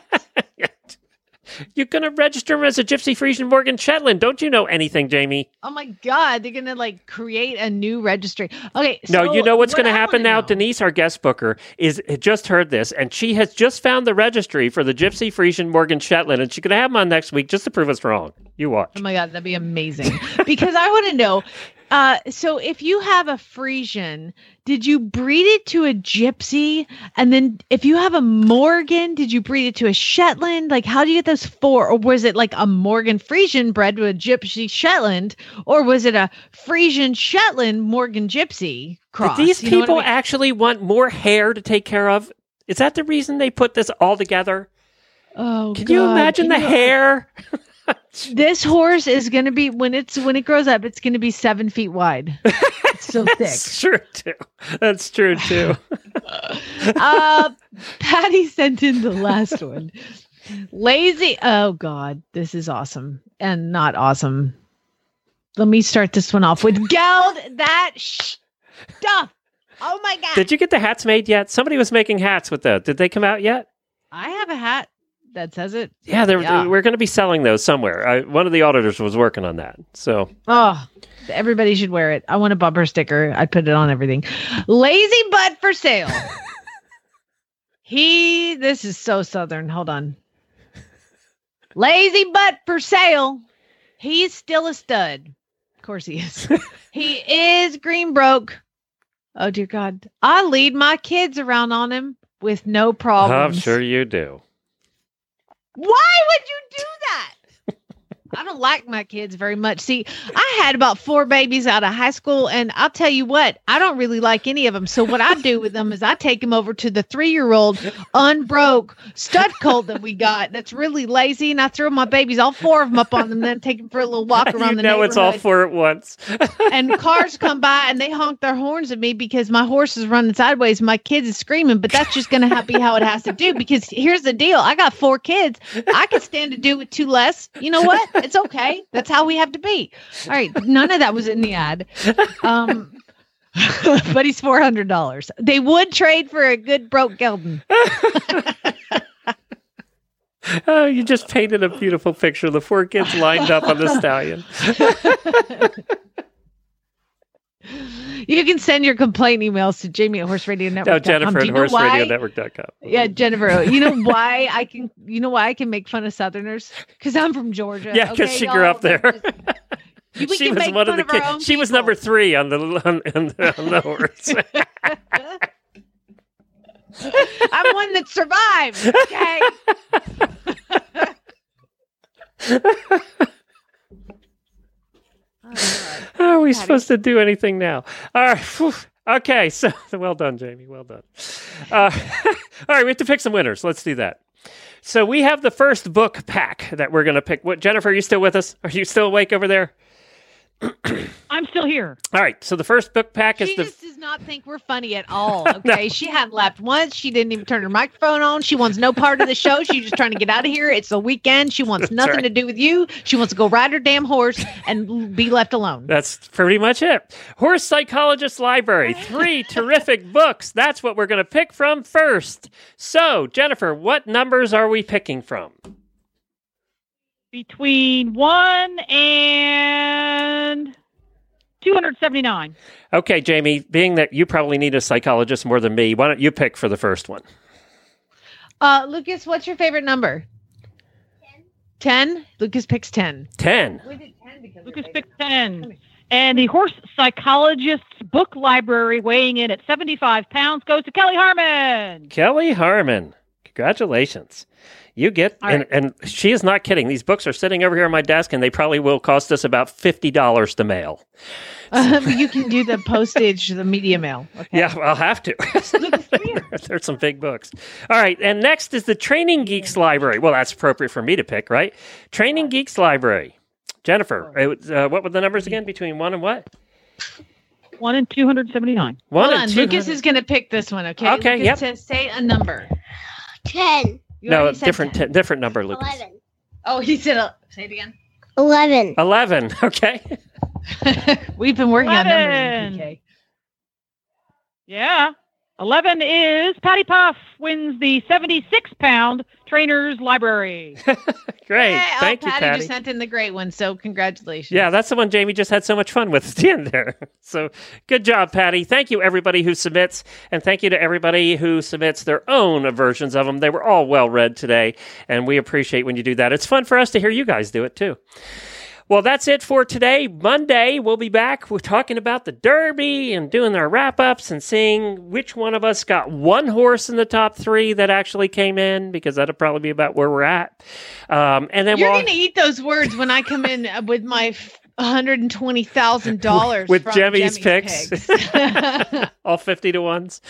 Speaker 1: You're going to register him as a Gypsy, Frisian, Morgan, Shetland. Don't you know anything, Jamie?
Speaker 3: Oh my God, they're going to create a new registry. Okay.
Speaker 1: No, you know what's going to happen now? Denise, our guest booker, just heard this, and she has just found the registry for the Gypsy, Frisian, Morgan, Shetland, and she's going to have them on next week just to prove us wrong. You watch.
Speaker 3: Oh my God, that'd be amazing. Because I want to know, so if you have a Frisian, did you breed it to a Gypsy? And then if you have a Morgan, did you breed it to a Shetland? How do you get those 4? Or was it a Morgan Frisian bred to a Gypsy Shetland? Or was it a Frisian Shetland Morgan Gypsy cross?
Speaker 1: Did these people actually want more hair to take care of? Is that the reason they put this all together?
Speaker 3: Oh,
Speaker 1: Can you imagine the hair?
Speaker 3: This horse is going to be, when it grows up, it's going to be 7 feet wide. It's so thick.
Speaker 1: That's true too.
Speaker 3: Patty sent in the last one. Lazy. Oh God, this is awesome and not awesome. Let me start this one off with geld that stuff. Oh my God.
Speaker 1: Did you get the hats made yet? Somebody was making hats with those. Did they come out yet?
Speaker 3: I have a hat that says it.
Speaker 1: Yeah, we're going to be selling those somewhere. One of the auditors was working on that. So,
Speaker 3: everybody should wear it. I want a bumper sticker. I'd put it on everything. Lazy butt for sale. This is so Southern. Hold on. Lazy butt for sale. He's still a stud. Of course he is. He is green broke. Oh dear God. I lead my kids around on him with no problems.
Speaker 1: I'm sure you do.
Speaker 3: Why would you do that? I don't like my kids very much. See, I had about 4 babies out of high school, and I'll tell you what, I don't really like any of them. So what I do with them is I take them over to the 3-year-old unbroke stud colt that we got that's really lazy, and I throw my babies, all 4 of them, up on them, then take them for a little walk around the neighborhood.
Speaker 1: It's all 4 at once.
Speaker 3: And cars come by, and they honk their horns at me because my horse is running sideways, and my kids is screaming, but that's just going to be how it has to do, because here's the deal. I got 4 kids. I could stand to do with 2 less. You know what? It's okay. That's how we have to be. All right. None of that was in the ad. But he's $400. They would trade for a good broke gelding.
Speaker 1: Oh, you just painted a beautiful picture of the 4 kids lined up on the stallion.
Speaker 3: You can send your complaint emails to Jamie at HorseRadioNetwork.com.
Speaker 1: No, Jennifer at HorseRadioNetwork.com.
Speaker 3: Yeah, Jennifer. You know why I can make fun of Southerners? Because I'm from Georgia.
Speaker 1: Yeah, because she grew up there.
Speaker 3: She was one of the kids.
Speaker 1: She was number 3 on the horse.
Speaker 3: I'm one that survived. Okay.
Speaker 1: Are we supposed to do anything now? All right. Whew. Okay. So well done, Jamie. Well done. All right. We have to pick some winners. Let's do that. So we have the first book pack that we're going to pick. What, Jennifer, are you still with us? Are you still awake over there?
Speaker 7: I'm still here.
Speaker 1: All right. So the first book pack is
Speaker 3: She just does not think we're funny at all. Okay. No. She hadn't laughed once. She didn't even turn her microphone on. She wants no part of the show. She's just trying to get out of here. It's the weekend. She wants nothing to do with you. She wants to go ride her damn horse and be left alone.
Speaker 1: That's pretty much it. Horse Psychologist Library. 3 terrific books. That's what we're going to pick from first. So, Jennifer, what numbers are we picking from?
Speaker 7: Between 1 and 279.
Speaker 1: Okay, Jamie, being that you probably need a psychologist more than me, why don't you pick for the first one?
Speaker 3: Lucas, what's your favorite number? 10? Lucas picks 10.
Speaker 1: 10.
Speaker 7: Lucas picks 10. And the Horse Psychologist's Book Library, weighing in at 75 pounds, goes to Kelly Harmon.
Speaker 1: Kelly Harmon. Congratulations. You get, and she is not kidding. These books are sitting over here on my desk, and they probably will cost us about $50 to mail.
Speaker 3: You can do the postage, the media mail. Okay.
Speaker 1: Yeah, I'll have to. There's some big books. All right, and next is the Training Geeks Library. Well, that's appropriate for me to pick, right? Training Geeks Library. Jennifer, what were the numbers again? Between 1 and what?
Speaker 7: 1 and 279.
Speaker 3: Hold on, Lucas is going to pick this one, okay?
Speaker 1: Okay,
Speaker 3: Lucas says, say a number.
Speaker 20: 10.
Speaker 1: No, different number, Lucas.
Speaker 20: 11.
Speaker 3: Oh, he said, say it again.
Speaker 20: 11.
Speaker 1: 11, okay.
Speaker 3: We've been working on numbers, PK.
Speaker 7: Yeah. 11 is Patty Puff wins the 76-pound Trainer's Library.
Speaker 1: Great. Thank you,
Speaker 3: Patty.
Speaker 1: Patty.
Speaker 3: Just sent in the great one, so congratulations.
Speaker 1: Yeah, that's the one Jamie just had so much fun with at the end there. So good job, Patty. Thank you, everybody who submits, and thank you to everybody who submits their own versions of them. They were all well read today, and we appreciate when you do that. It's fun for us to hear you guys do it, too. Well, that's it for today. Monday, we'll be back. We're talking about the Derby and doing our wrap-ups and seeing which one of us got one horse in the top 3 that actually came in, because that'll probably be about where we're at. And then
Speaker 3: you're going to eat those words when I come in with my $120,000
Speaker 1: with
Speaker 3: from
Speaker 1: Jemmy's picks. All 50 to 1s.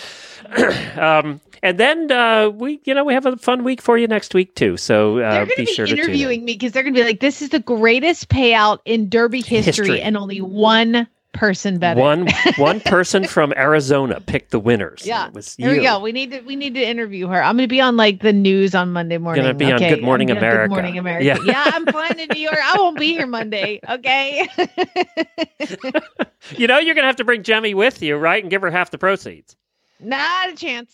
Speaker 1: And then we have a fun week for you next week too. So be sure to
Speaker 3: interviewing me, because they're going to be like, "This is the greatest payout in Derby history. And only one person bet it."
Speaker 1: One person from Arizona picked the winners.
Speaker 3: Yeah,
Speaker 1: it was
Speaker 3: here we go. We need to interview her. I'm going to be on like the news on Monday morning.
Speaker 1: Going to be on Good Morning America.
Speaker 3: Good Morning America. Yeah, I'm flying to New York. I won't be here Monday. Okay.
Speaker 1: You're going to have to bring Jemmy with you, right, and give her half the proceeds.
Speaker 3: Not a chance.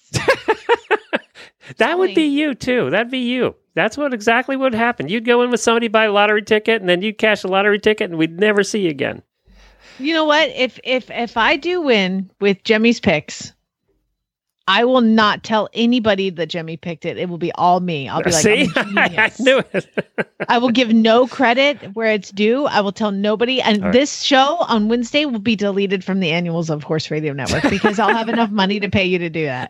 Speaker 1: That would be you too. That'd be you. That's exactly what would happen. You'd go in with somebody, buy a lottery ticket, and then you'd cash a lottery ticket, and we'd never see you again.
Speaker 3: You know what? If I do win with Jemmy's picks, I will not tell anybody that Jemmy picked it. It will be all me. I'll be like,
Speaker 1: see? I knew it.
Speaker 3: I will give no credit where it's due. I will tell nobody. And this show on Wednesday will be deleted from the annuals of Horse Radio Network, because I'll have enough money to pay you to do that.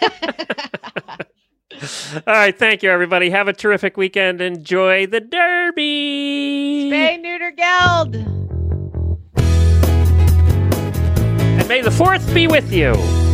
Speaker 1: All right. Thank you, everybody. Have a terrific weekend. Enjoy the Derby.
Speaker 3: Spay, neuter, geld.
Speaker 1: And may the 4th be with you.